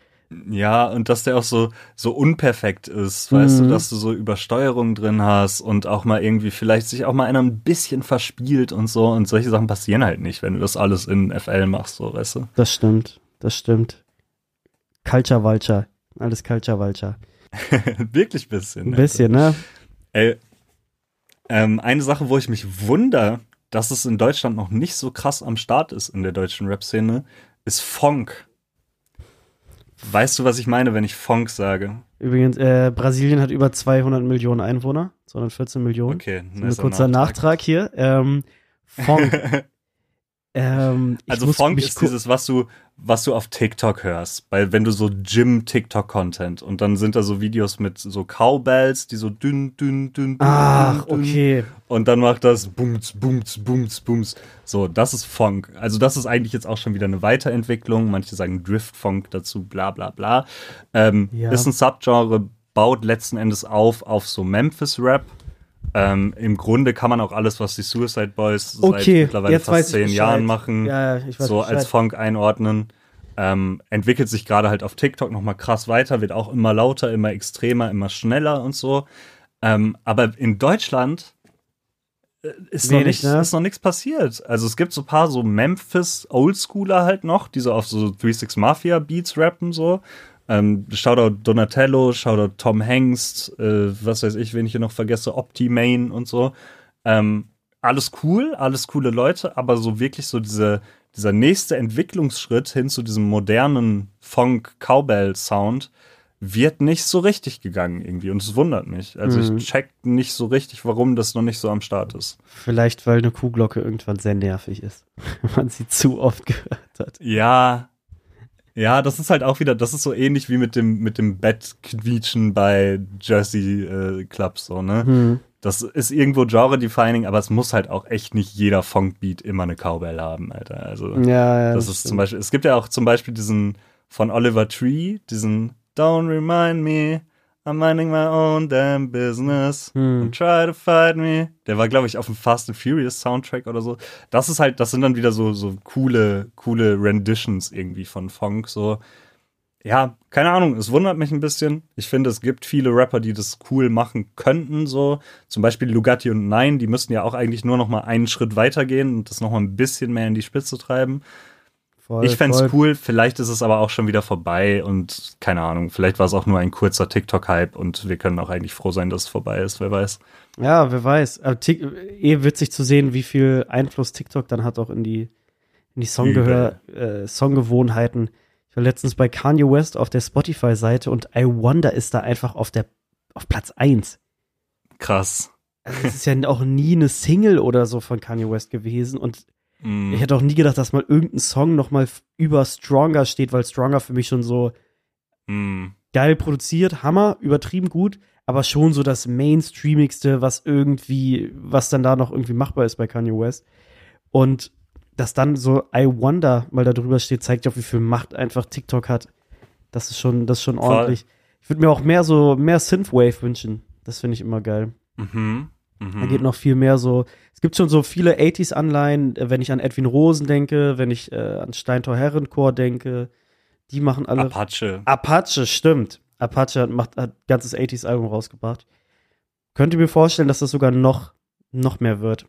Ja, und dass der auch so, so unperfekt ist, mhm. weißt du, dass du so Übersteuerung drin hast und auch mal irgendwie vielleicht sich auch mal einer ein bisschen verspielt und so und solche Sachen passieren halt nicht, wenn du das alles in F L machst, so, weißt du? Das stimmt, das stimmt. Culture Vulture. Alles Culture Vulture. Wirklich ein bisschen. Ein bisschen, ne? Ey, ähm, eine Sache, wo ich mich wundere, dass es in Deutschland noch nicht so krass am Start ist in der deutschen Rap-Szene, ist Funk. Weißt du, was ich meine, wenn ich Funk sage? Übrigens, äh, Brasilien hat über zweihundert Millionen Einwohner, zweihundertvierzehn Millionen. Okay, so ein kurzer Nachtrag, Nachtrag hier. Ähm, Funk. ähm, also Funk ist dieses, was du, was du auf TikTok hörst, weil wenn du so Gym-TikTok-Content und dann sind da so Videos mit so Cowbells, die so dünn, dünn, dünn, Ach, dünn, okay. Und dann macht das Bums, Bums, Bums, Bums. So, das ist Funk. Also das ist eigentlich jetzt auch schon wieder eine Weiterentwicklung. Manche sagen Drift-Funk dazu, bla bla bla. Ähm, Ja. Ist ein Subgenre, baut letzten Endes auf auf so Memphis-Rap. Ähm, Im Grunde kann man auch alles, was die Suicide Boys okay, seit mittlerweile jetzt fast weiß ich zehn Jahren machen, ja, ja, ich weiß so Bescheid. als Funk einordnen. Ähm, entwickelt sich gerade halt auf TikTok nochmal krass weiter, wird auch immer lauter, immer extremer, immer schneller und so. Ähm, aber in Deutschland äh, ist, noch Wenig, nicht, ne? ist noch nichts passiert. Also es gibt so ein paar so Memphis-Oldschooler halt noch, die so auf so drei six Mafia Beats rappen so. Ähm, Shoutout Donatello, Shoutout Tom Hengst, äh, was weiß ich, wen ich hier noch vergesse, Opti-Main und so. Ähm, alles cool, alles coole Leute, aber so wirklich so diese, dieser nächste Entwicklungsschritt hin zu diesem modernen Funk-Cowbell-Sound wird nicht so richtig gegangen irgendwie und es wundert mich. Also Mhm. ich check nicht so richtig, warum das noch nicht so am Start ist. Vielleicht, weil eine Kuhglocke irgendwann sehr nervig ist, wenn man sie zu oft gehört hat. Ja, ja, das ist halt auch wieder, das ist so ähnlich wie mit dem, mit dem Bettquietschen bei Jersey äh, Clubs, so, ne? Mhm. Das ist irgendwo Genre-defining, aber es muss halt auch echt nicht jeder Funk-Beat immer eine Cowbell haben, Alter. Also, Ja, ja, das das ist stimmt. zum Beispiel, es gibt ja auch zum Beispiel diesen von Oliver Tree, diesen Don't remind me, I'm minding my own damn business Hm. and try to fight me. Der war, glaube ich, auf dem Fast and Furious Soundtrack oder so. Das ist halt, das sind dann wieder so, so coole, coole Renditions irgendwie von Funk, so. Ja, keine Ahnung, es wundert mich ein bisschen. Ich finde, es gibt viele Rapper, die das cool machen könnten, so. Zum Beispiel Lugatti und Nine, die müssten ja auch eigentlich nur noch mal einen Schritt weitergehen und das noch mal ein bisschen mehr in die Spitze treiben. Voll, Ich fänd's voll. cool, vielleicht ist es aber auch schon wieder vorbei und keine Ahnung, vielleicht war es auch nur ein kurzer TikTok-Hype und wir können auch eigentlich froh sein, dass es vorbei ist, wer weiß. Ja, wer weiß. Aber Tik- eh witzig zu sehen, wie viel Einfluss TikTok dann hat auch in die, in die Songgehör, äh, Songgewohnheiten. Ich war letztens bei Kanye West auf der Spotify-Seite und I Wonder ist da einfach auf der auf Platz eins. Krass. Also es ist ja auch nie eine Single oder so von Kanye West gewesen und Mm. ich hätte auch nie gedacht, dass mal irgendein Song noch mal über Stronger steht, weil Stronger für mich schon so Mm. geil produziert, Hammer, übertrieben gut, aber schon so das Mainstreamigste, was irgendwie, was dann da noch irgendwie machbar ist bei Kanye West. Und dass dann so I Wonder mal da drüber steht, zeigt ja auch, wie viel Macht einfach TikTok hat. Das ist schon, das ist schon Voll. ordentlich. Ich würde mir auch mehr so, mehr Synthwave wünschen. Das finde ich immer geil. Mhm. Mhm. Da geht noch viel mehr so. Es gibt schon so viele achtziger-Anleihen, äh, wenn ich an Edwin Rosen denke, wenn ich äh, an Steintor Herrenchor denke. Die machen alle. Apache. Apache, stimmt. Apache hat, macht, hat ein ganzes achtziger-Album rausgebracht. Könnt ihr mir vorstellen, dass das sogar noch, noch mehr wird?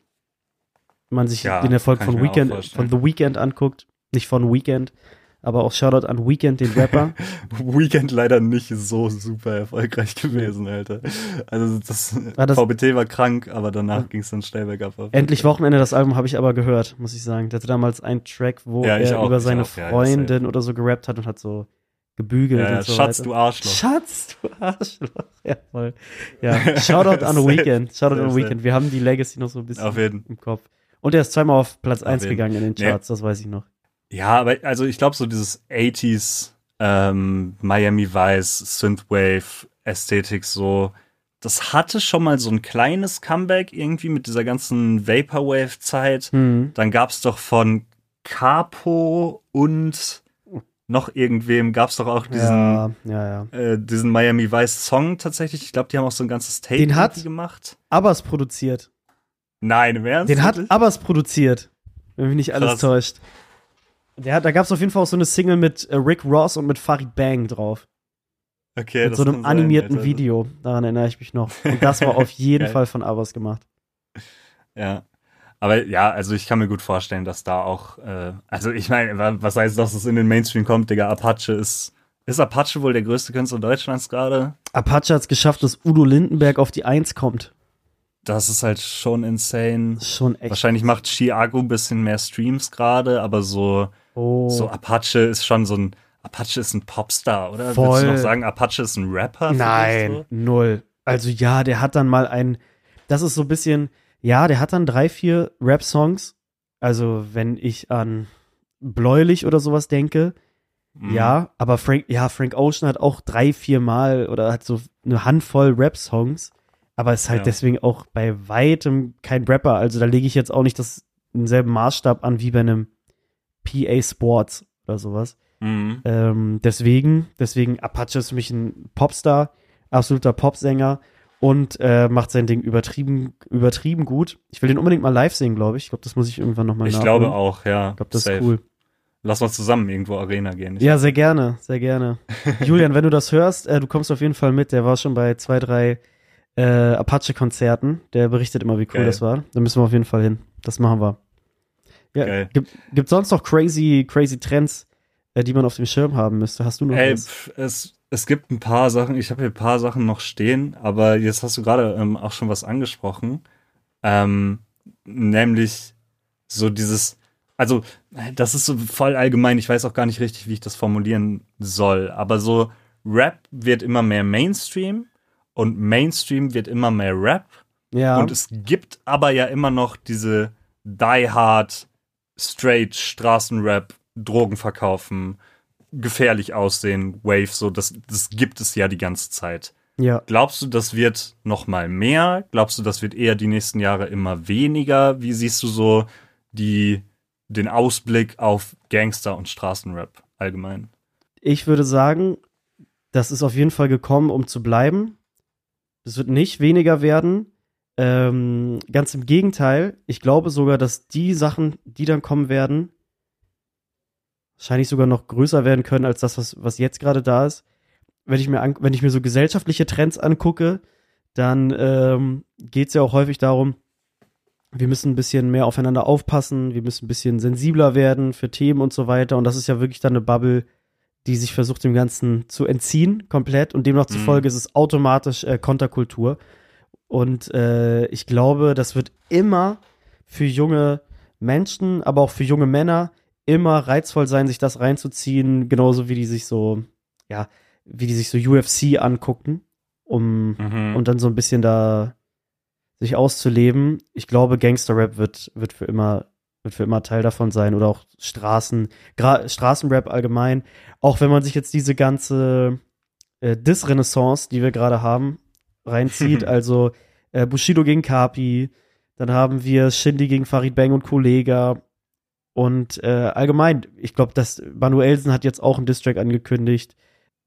Wenn man sich Ja, den Erfolg kann ich von mir auch Weekend, vorstellen. von The Weeknd anguckt. Nicht von Weekend, aber auch Shoutout an Weekend, den Rapper. Weekend leider nicht so super erfolgreich gewesen, Alter. Also das, War das- V B T war krank, aber danach ging es dann steil bergab. Endlich Wochenende, das Album habe ich aber gehört, muss ich sagen. Der hatte damals einen Track, wo Ja, ich er auch, über ich seine auch, ja, ja, Freundin oder so gerappt hat und hat so gebügelt Ja, ja, und so Schatz, weiter. du Arschloch. Schatz, du Arschloch. Ja, voll. Ja, Shoutout an Safe, Weekend. Shoutout an safe, Weekend. Wir haben die Legacy noch so ein bisschen Auf jeden. im Kopf. Und er ist zweimal auf Platz eins jeden. gegangen in den Nee. Charts, das weiß ich noch. Ja, aber also ich glaube, so dieses achtziger ähm, Miami Vice, Synthwave, Ästhetik so, das hatte schon mal so ein kleines Comeback irgendwie mit dieser ganzen Vaporwave-Zeit. Mhm. Dann gab's doch von Capo und noch irgendwem gab's doch auch diesen, Ja, ja, ja. äh, diesen Miami Vice Song tatsächlich. Ich glaube, die haben auch so ein ganzes Tape Den hat- irgendwie gemacht. Abbas produziert. Nein, im Ernst? Den hat Wirklich? Abbas produziert. Wenn mich nicht alles Krass. täuscht. Der hat, da gab es auf jeden Fall auch so eine Single mit äh, Rick Ross und mit Farid Bang drauf. Okay, mit das so einem kann sein, animierten Alter. Video. Daran erinnere ich mich noch. Und das war auf jeden Geil. Fall von Abbas gemacht. Ja. Aber ja, also ich kann mir gut vorstellen, dass da auch, äh, also ich meine, wa- was heißt, dass es in den Mainstream kommt, Digga? Apache ist, ist Apache wohl der größte Künstler Deutschlands gerade? Apache hat es geschafft, dass Udo Lindenberg auf die Eins kommt. Das ist halt schon insane. Das ist schon echt. Wahrscheinlich macht Chiago ein bisschen mehr Streams gerade, aber so, Oh. so Apache ist schon so ein, Apache ist ein Popstar, oder? Voll. Würdest du noch sagen, Apache ist ein Rapper? Nein, so? null. Also ja, der hat dann mal ein, das ist so ein bisschen, ja, der hat dann drei, vier Rap-Songs. Also wenn ich an Bläulich oder sowas denke, mhm. ja, aber Frank, ja, Frank Ocean hat auch drei, vier Mal oder hat so eine Handvoll Rap-Songs, aber ist halt ja. deswegen auch bei weitem kein Rapper. Also da lege ich jetzt auch nicht das denselben Maßstab an wie bei einem P A Sports oder sowas. Mhm. Ähm, deswegen, deswegen Apache ist für mich ein Popstar, absoluter Popsänger und äh, macht sein Ding übertrieben, übertrieben gut. Ich will den unbedingt mal live sehen, glaube ich. Ich glaube, das muss ich irgendwann nochmal nachholen. Ich glaube auch, ja. Ich glaube, das Safe. ist cool. Lass mal zusammen irgendwo Arena gehen. Ja, sehr gerne, sehr gerne. Julian, wenn du das hörst, äh, du kommst auf jeden Fall mit. Der war schon bei zwei, drei äh, Apache-Konzerten. Der berichtet immer, wie cool Geil. das war. Da müssen wir auf jeden Fall hin. Das machen wir. Ja, gibt, gibt sonst noch crazy, crazy Trends, äh, die man auf dem Schirm haben müsste? Hast du noch Ey, was? Pf, es, es gibt ein paar Sachen. Ich habe hier ein paar Sachen noch stehen, aber jetzt hast du gerade ähm, auch schon was angesprochen. Ähm, nämlich so dieses, also das ist so voll allgemein. Ich weiß auch gar nicht richtig, wie ich das formulieren soll. Aber so Rap wird immer mehr Mainstream und Mainstream wird immer mehr Rap. Ja. Und es gibt aber ja immer noch diese Die Hard Straight Straßenrap, Drogen verkaufen, gefährlich aussehen, Wave, so, das, das gibt es ja die ganze Zeit. Ja. Glaubst du, das wird noch mal mehr? Glaubst du, das wird eher die nächsten Jahre immer weniger? Wie siehst du so die, den Ausblick auf Gangster- und Straßenrap allgemein? Ich würde sagen, das ist auf jeden Fall gekommen, um zu bleiben. Das wird nicht weniger werden. Ähm, ganz im Gegenteil, ich glaube sogar, dass die Sachen, die dann kommen werden, wahrscheinlich sogar noch größer werden können als das, was, was jetzt gerade da ist. Wenn ich mir an, wenn ich mir so gesellschaftliche Trends angucke, dann ähm, geht es ja auch häufig darum, wir müssen ein bisschen mehr aufeinander aufpassen, wir müssen ein bisschen sensibler werden für Themen und so weiter. Und das ist ja wirklich dann eine Bubble, die sich versucht, dem Ganzen zu entziehen, komplett. Und demnach zufolge mhm. ist es automatisch äh, Konterkultur. Und äh, ich glaube, das wird immer für junge Menschen, aber auch für junge Männer immer reizvoll sein, sich das reinzuziehen, genauso wie die sich so, ja, wie die sich so U F C angucken, um mhm. und dann so ein bisschen da sich auszuleben. Ich glaube, Gangster-Rap wird, wird für immer, wird für immer Teil davon sein oder auch Straßen, Gra- Straßenrap allgemein. Auch wenn man sich jetzt diese ganze äh, Diss-Renaissance, die wir gerade haben, reinzieht, also äh, Bushido gegen Kapi, dann haben wir Shindy gegen Farid Bang und Kollega und äh, allgemein, ich glaube, dass Manuelsen hat jetzt auch einen Distrack angekündigt.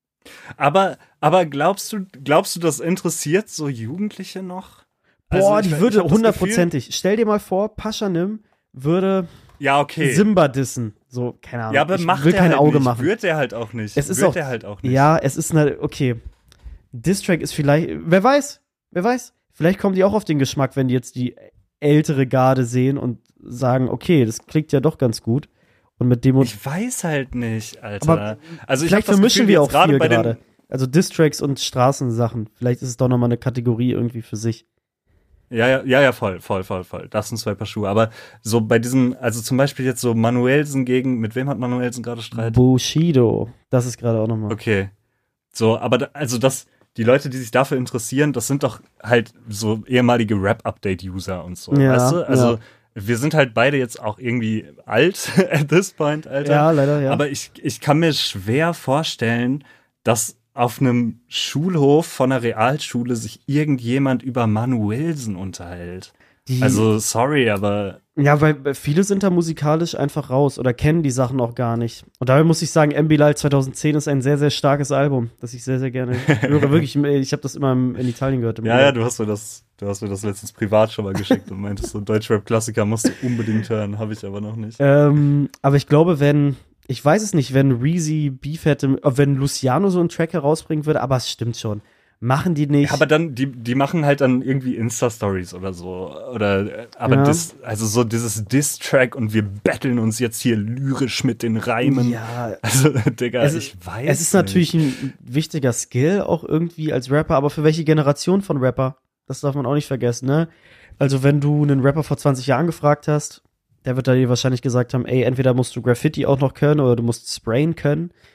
Aber, aber glaubst du, glaubst du, das interessiert so Jugendliche noch? Boah, also die ich, würde hundertprozentig. Stell dir mal vor, Paschanim würde ja, okay. Simba dissen. So, keine Ahnung. Ja, aber ich macht will der kein halt Auge nicht. machen. Wird der halt auch nicht. Es ist Wird auch, der halt auch nicht. Ja, es ist eine, okay. Distrack ist vielleicht, wer weiß, wer weiß. Vielleicht kommen die auch auf den Geschmack, wenn die jetzt die ältere Garde sehen und sagen, okay, das klingt ja doch ganz gut. Und mit dem und ich weiß halt nicht, Alter. Aber also ich vielleicht hab das vermischen Gefühl, wir auch gerade viel bei den gerade. Also Distracks und Straßensachen. Vielleicht ist es doch nochmal eine Kategorie irgendwie für sich. Ja, ja, ja, ja, voll, voll, voll, voll. Das sind zwei Paar Schuhe. Aber so bei diesen, also zum Beispiel jetzt so Manuelsen gegen, mit wem hat Manuelsen gerade Streit? Bushido. Das ist gerade auch nochmal. Okay. So, aber da, also das, die Leute, die sich dafür interessieren, das sind doch halt so ehemalige Rap-Update-User und so, Ja, weißt du? Also ja. wir sind halt beide jetzt auch irgendwie alt at this point, Alter. Ja, leider, ja. Aber ich, ich kann mir schwer vorstellen, dass auf einem Schulhof von einer Realschule sich irgendjemand über Manuelsen unterhält. Die, also, sorry, aber ja, weil viele sind da musikalisch einfach raus oder kennen die Sachen auch gar nicht. Und daher muss ich sagen, M-Bilal zwanzig zehn ist ein sehr, sehr starkes Album, das ich sehr, sehr gerne höre. Wirklich, ich habe das immer in Italien gehört. Ja, ja, du hast mir das, du hast mir das letztens privat schon mal geschickt und meintest, so Deutschrap-Klassiker musst du unbedingt hören, habe ich aber noch nicht. Ähm, aber ich glaube, wenn, ich weiß es nicht, wenn Reezy Beef hätte, wenn Luciano so einen Track herausbringen würde, aber es stimmt schon. Machen die nicht. Ja, aber dann, die, die machen halt dann irgendwie Insta-Stories oder so. Oder, aber ja. das, also so dieses Diss-Track und wir battlen uns jetzt hier lyrisch mit den Reimen. Ja. Also, Digga, es ich ist, weiß Es ist nicht. natürlich ein wichtiger Skill auch irgendwie als Rapper, aber für welche Generation von Rapper? Das darf man auch nicht vergessen, ne? Also, wenn du einen Rapper vor zwanzig Jahren gefragt hast, der wird da dir wahrscheinlich gesagt haben, ey, entweder musst du Graffiti auch noch können oder du musst sprayen können.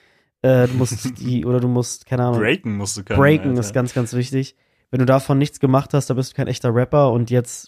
Äh, du musst die, oder du musst, keine Ahnung. Breaken musst du können. Breaken Alter. ist ganz, ganz wichtig. Wenn du davon nichts gemacht hast, dann bist du kein echter Rapper und jetzt,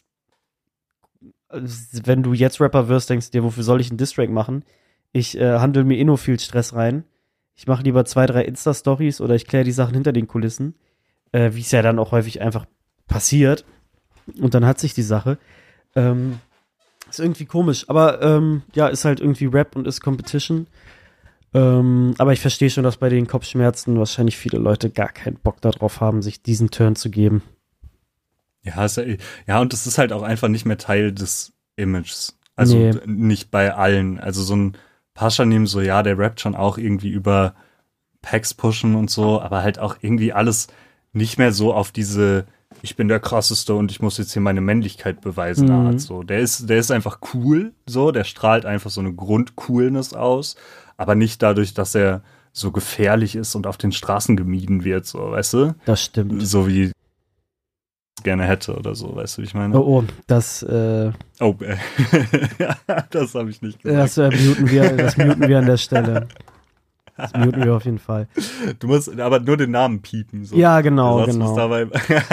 wenn du jetzt Rapper wirst, denkst du dir, wofür soll ich einen Distrack machen? Ich äh, handle mir eh nur viel Stress rein. Ich mache lieber zwei, drei Insta-Stories oder ich kläre die Sachen hinter den Kulissen, äh, wie es ja dann auch häufig einfach passiert. Und dann hat sich die Sache. Ähm, ist irgendwie komisch, aber ähm, ja, ist halt irgendwie Rap und ist Competition. Ähm, aber ich verstehe schon, dass bei den Kopfschmerzen wahrscheinlich viele Leute gar keinen Bock darauf haben, sich diesen Turn zu geben. Ja, ist ja, ja, und das ist halt auch einfach nicht mehr Teil des Images. Also Nee. nicht bei allen. Also so ein Pascha nehmen so, ja, der rappt schon auch irgendwie über Packs pushen und so, aber halt auch irgendwie alles nicht mehr so auf diese ich bin der krasseste und ich muss jetzt hier meine Männlichkeit beweisen Mhm. Art. So, der ist, der ist einfach cool, so, der strahlt einfach so eine Grundcoolness aus, aber nicht dadurch, dass er so gefährlich ist und auf den Straßen gemieden wird, so, weißt du? Das stimmt. So wie gerne hätte oder so, weißt du, wie ich meine? Oh, oh, das, äh, Oh, äh, das habe ich nicht gesagt. das, äh, muten wir, das muten wir an der Stelle. Das muten wir auf jeden Fall. Du musst aber nur den Namen piepen. So. Ja, genau, Sonst genau. muss dabei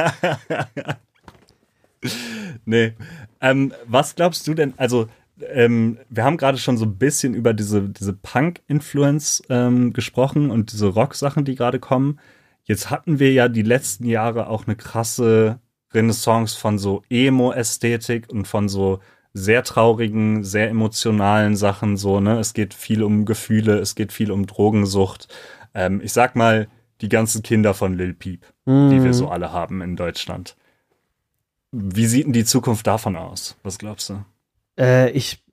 nee. Ähm, was glaubst du denn, also ähm, wir haben gerade schon so ein bisschen über diese, diese Punk-Influence ähm, gesprochen und diese Rock-Sachen, die gerade kommen. Jetzt hatten wir ja die letzten Jahre auch eine krasse Renaissance von so Emo-Ästhetik und von so sehr traurigen, sehr emotionalen Sachen, so, ne? Es geht viel um Gefühle, es geht viel um Drogensucht. Ähm, ich sag mal, die ganzen Kinder von Lil Peep, Mhm. die wir so alle haben in Deutschland. Wie sieht denn die Zukunft davon aus? Was glaubst du? Äh, ich,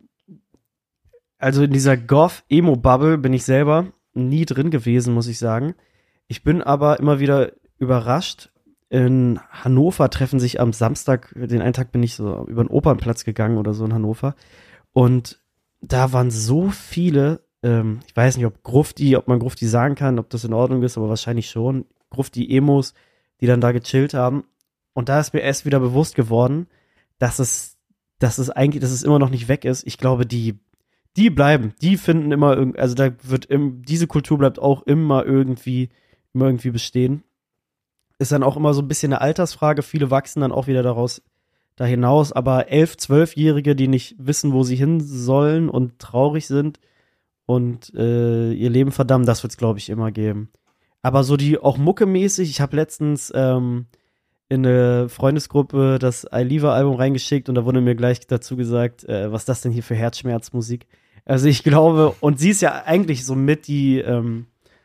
also in dieser Goth-Emo-Bubble bin ich selber nie drin gewesen, muss ich sagen. Ich bin aber immer wieder überrascht. In Hannover treffen sich am Samstag, den einen Tag bin ich so über den Opernplatz gegangen oder so in Hannover. Und da waren so viele, ähm, ich weiß nicht, ob Grufti, ob man Grufti sagen kann, ob das in Ordnung ist, aber wahrscheinlich schon. Grufti-Emos, die dann da gechillt haben. Und da ist mir erst wieder bewusst geworden, dass es, dass es eigentlich, dass es immer noch nicht weg ist. Ich glaube, die, die bleiben, die finden immer irgend, also da wird im, diese Kultur bleibt auch immer irgendwie, immer irgendwie bestehen. Ist dann auch immer so ein bisschen eine Altersfrage. Viele wachsen dann auch wieder daraus da hinaus. Aber elf-, zwölfjährige, die nicht wissen, wo sie hin sollen und traurig sind und äh, ihr Leben verdammen, das wird es, glaube ich, immer geben. Aber so die auch muckemäßig, ich habe letztens ähm, in eine Freundesgruppe das I Liva Album reingeschickt und da wurde mir gleich dazu gesagt, äh, was das denn hier für Herzschmerzmusik. Also ich glaube, und sie ist ja eigentlich so mit die, ähm,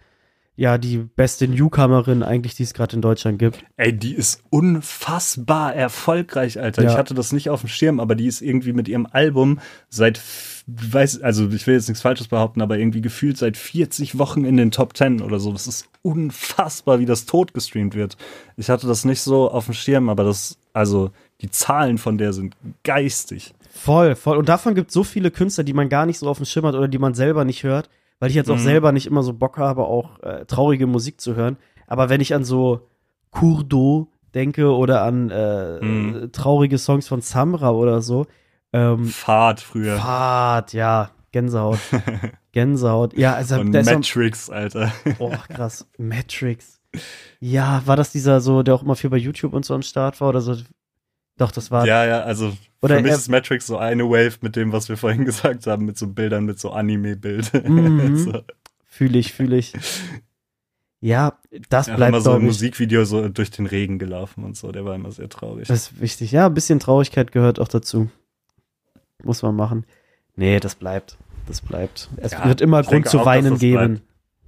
ja, die beste Newcomerin eigentlich, die es gerade in Deutschland gibt. Ey, die ist unfassbar erfolgreich, Alter. Ja. Ich hatte das nicht auf dem Schirm, aber die ist irgendwie mit ihrem Album seit, weiß, also ich will jetzt nichts Falsches behaupten, aber irgendwie gefühlt seit vierzig Wochen in den Top zehn oder so. Das ist unfassbar, wie das tot gestreamt wird. Ich hatte das nicht so auf dem Schirm, aber das, also die Zahlen von der sind geistig. Voll, voll. Und davon gibt es so viele Künstler, die man gar nicht so auf dem Schirm hat oder die man selber nicht hört, weil ich jetzt auch Mhm. selber nicht immer so Bock habe, auch äh, traurige Musik zu hören. Aber wenn ich an so Kurdo denke oder an äh, Mhm. traurige Songs von Samra oder so, ähm, Fahrt früher. Fahrt, ja, Gänsehaut. Gänsehaut. Ja, also Und da ist Matrix, Alter. noch, oh, krass, Matrix. Ja, war das dieser so, der auch immer viel bei YouTube und so am Start war oder so? Doch, das war. Ja, ja, also Oder für mich er- ist Matrix so eine Wave mit dem, was wir vorhin gesagt haben, mit so Bildern, mit so Anime-Bild. Mhm. so. Fühle ich, fühle ich. Ja, das Ja, bleibt, immer so glaube im ich, Musikvideo so durch den Regen gelaufen und so, der war immer sehr traurig. das ist wichtig. Ja, ein bisschen Traurigkeit gehört auch dazu. Muss man machen. Nee, das bleibt. Das bleibt. Es Ja, wird immer ich Grund denke zu auch, weinen dass das geben.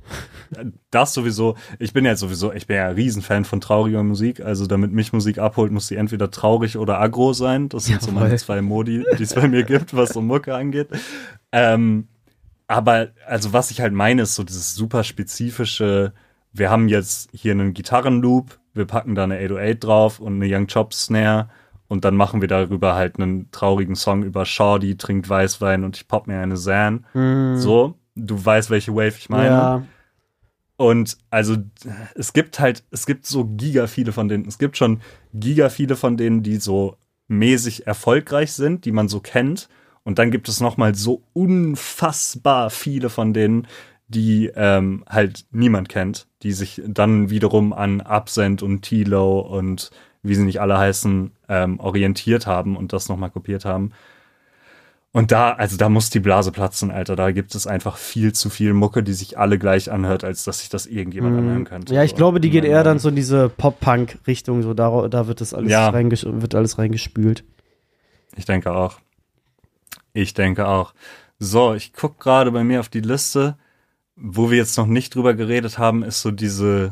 Das sowieso, ich bin ja sowieso, ich bin ja ein Riesenfan von trauriger Musik, also damit mich Musik abholt, muss sie entweder traurig oder aggro sein. Das sind so Jawohl. meine zwei Modi, die es bei mir gibt, was so Mucke angeht. Ähm, aber, also was ich halt meine, ist so dieses super spezifische, wir haben jetzt hier einen Gitarrenloop, wir packen da eine acht null acht drauf und eine Young Chop Snare und dann machen wir darüber halt einen traurigen Song über Shorty, trinkt Weißwein und ich pop mir eine Zan. Mhm. So, du weißt, welche Wave ich meine. Ja, Und also es gibt halt, es gibt so giga viele von denen. Es gibt schon giga viele von denen, die so mäßig erfolgreich sind, die man so kennt. Und dann gibt es noch mal so unfassbar viele von denen, die ähm, halt niemand kennt, die sich dann wiederum an Absent und Tilo und wie sie nicht alle heißen, ähm, orientiert haben und das nochmal kopiert haben. Und da, also da muss die Blase platzen, Alter. Da gibt es einfach viel zu viel Mucke, die sich alle gleich anhört, als dass sich das irgendjemand mm. anhören könnte. Ja, ich so. glaube, die geht eher dann so in diese Pop-Punk-Richtung. So, da, da wird das alles, ja. reinges- wird alles reingespült. Ich denke auch. Ich denke auch. So, ich gucke gerade bei mir auf die Liste. Wo wir jetzt noch nicht drüber geredet haben, ist so diese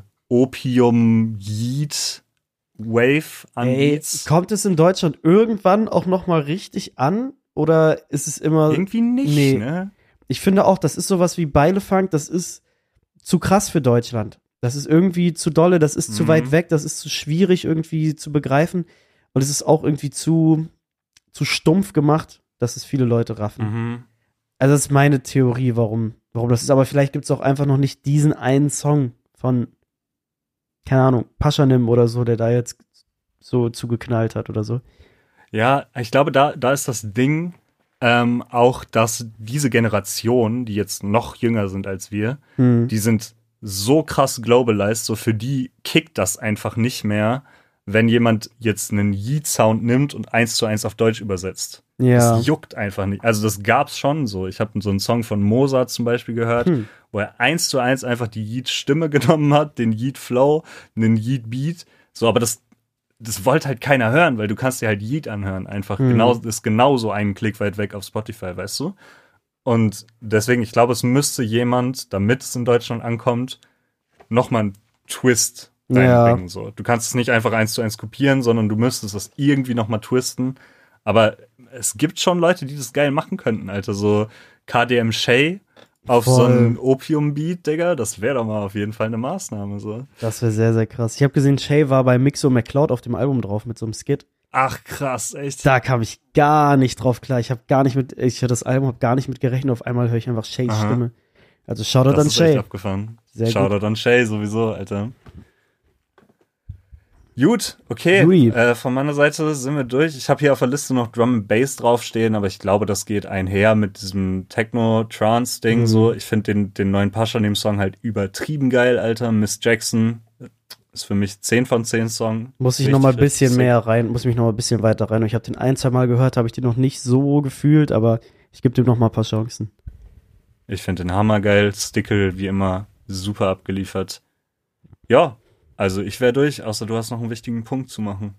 Opium-Yeet-Wave an Ey, Beats. kommt es in Deutschland irgendwann auch noch mal richtig an? Oder ist es immer... Irgendwie nicht, nee. ne? Ich finde auch, das ist sowas wie Beilefunk, das ist zu krass für Deutschland. Das ist irgendwie zu dolle, das ist mhm. zu weit weg, das ist zu schwierig irgendwie zu begreifen. Und es ist auch irgendwie zu, zu stumpf gemacht, dass es viele Leute raffen. Mhm. Also das ist meine Theorie, warum, warum das ist. Aber vielleicht gibt es auch einfach noch nicht diesen einen Song von, keine Ahnung, Paschanim oder so, der da jetzt so zugeknallt hat oder so. Ja, ich glaube, da, da ist das Ding ähm, auch, dass diese Generation, die jetzt noch jünger sind als wir, hm. die sind so krass globalized, so für die kickt das einfach nicht mehr, wenn jemand jetzt einen Yeet-Sound nimmt und eins zu eins auf Deutsch übersetzt. Ja. Das juckt einfach nicht. Also das gab's schon so. Ich habe so einen Song von Mozart zum Beispiel gehört, hm. wo er eins zu eins einfach die Yeet-Stimme genommen hat, den Yeet-Flow, den Yeet-Beat. So, aber das das wollte halt keiner hören, weil du kannst dir halt Yeet anhören. Einfach hm. genau, ist genauso einen Klick weit weg auf Spotify, weißt du? Und deswegen, ich glaube, es müsste jemand, damit es in Deutschland ankommt, nochmal einen Twist reinbringen. Ja. So. Du kannst es nicht einfach eins zu eins kopieren, sondern du müsstest das irgendwie nochmal twisten. Aber es gibt schon Leute, die das geil machen könnten, Alter. So K D M Shay auf Voll. So einen Opium-Beat, Digga, das wäre doch mal auf jeden Fall eine Maßnahme. So. Das wäre sehr, sehr krass. Ich habe gesehen, Shay war bei Mixo McCloud auf dem Album drauf mit so einem Skit. Ach krass, echt? Da kam ich gar nicht drauf klar. Ich habe gar nicht mit, ich höre das Album, habe gar nicht mit gerechnet. Auf einmal höre ich einfach Shays Aha. Stimme. Also Shoutout an Shay. Das ist echt abgefahren. Shoutout an Shay sowieso, Alter. Gut, okay. Äh, von meiner Seite sind wir durch. Ich habe hier auf der Liste noch Drum and Bass draufstehen, aber ich glaube, das geht einher mit diesem Techno-Trance-Ding. Mhm. So, ich finde den, den neuen Paschanim-Song halt übertrieben geil, Alter. Miss Jackson ist für mich zehn von zehn Song. Muss ich noch mal ein bisschen mehr rein, muss mich noch mal ein bisschen weiter rein. Ich habe den ein, zwei Mal gehört, habe ich den noch nicht so gefühlt, aber ich gebe dem noch mal ein paar Chancen. Ich finde den Hammer geil. Stickle, wie immer, super abgeliefert. Ja. Also ich wäre durch, außer du hast noch einen wichtigen Punkt zu machen.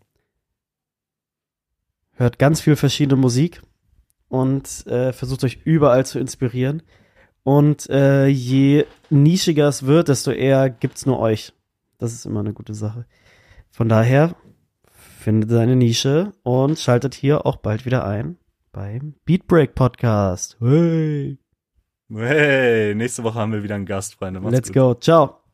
Hört ganz viel verschiedene Musik und äh, versucht euch überall zu inspirieren. Und äh, je nischiger es wird, desto eher gibt's nur euch. Das ist immer eine gute Sache. Von daher, findet seine Nische und schaltet hier auch bald wieder ein beim Beat Break Podcast. Hey! Hey, nächste Woche haben wir wieder einen Gast, Freunde. Macht's Let's gut. go. Ciao.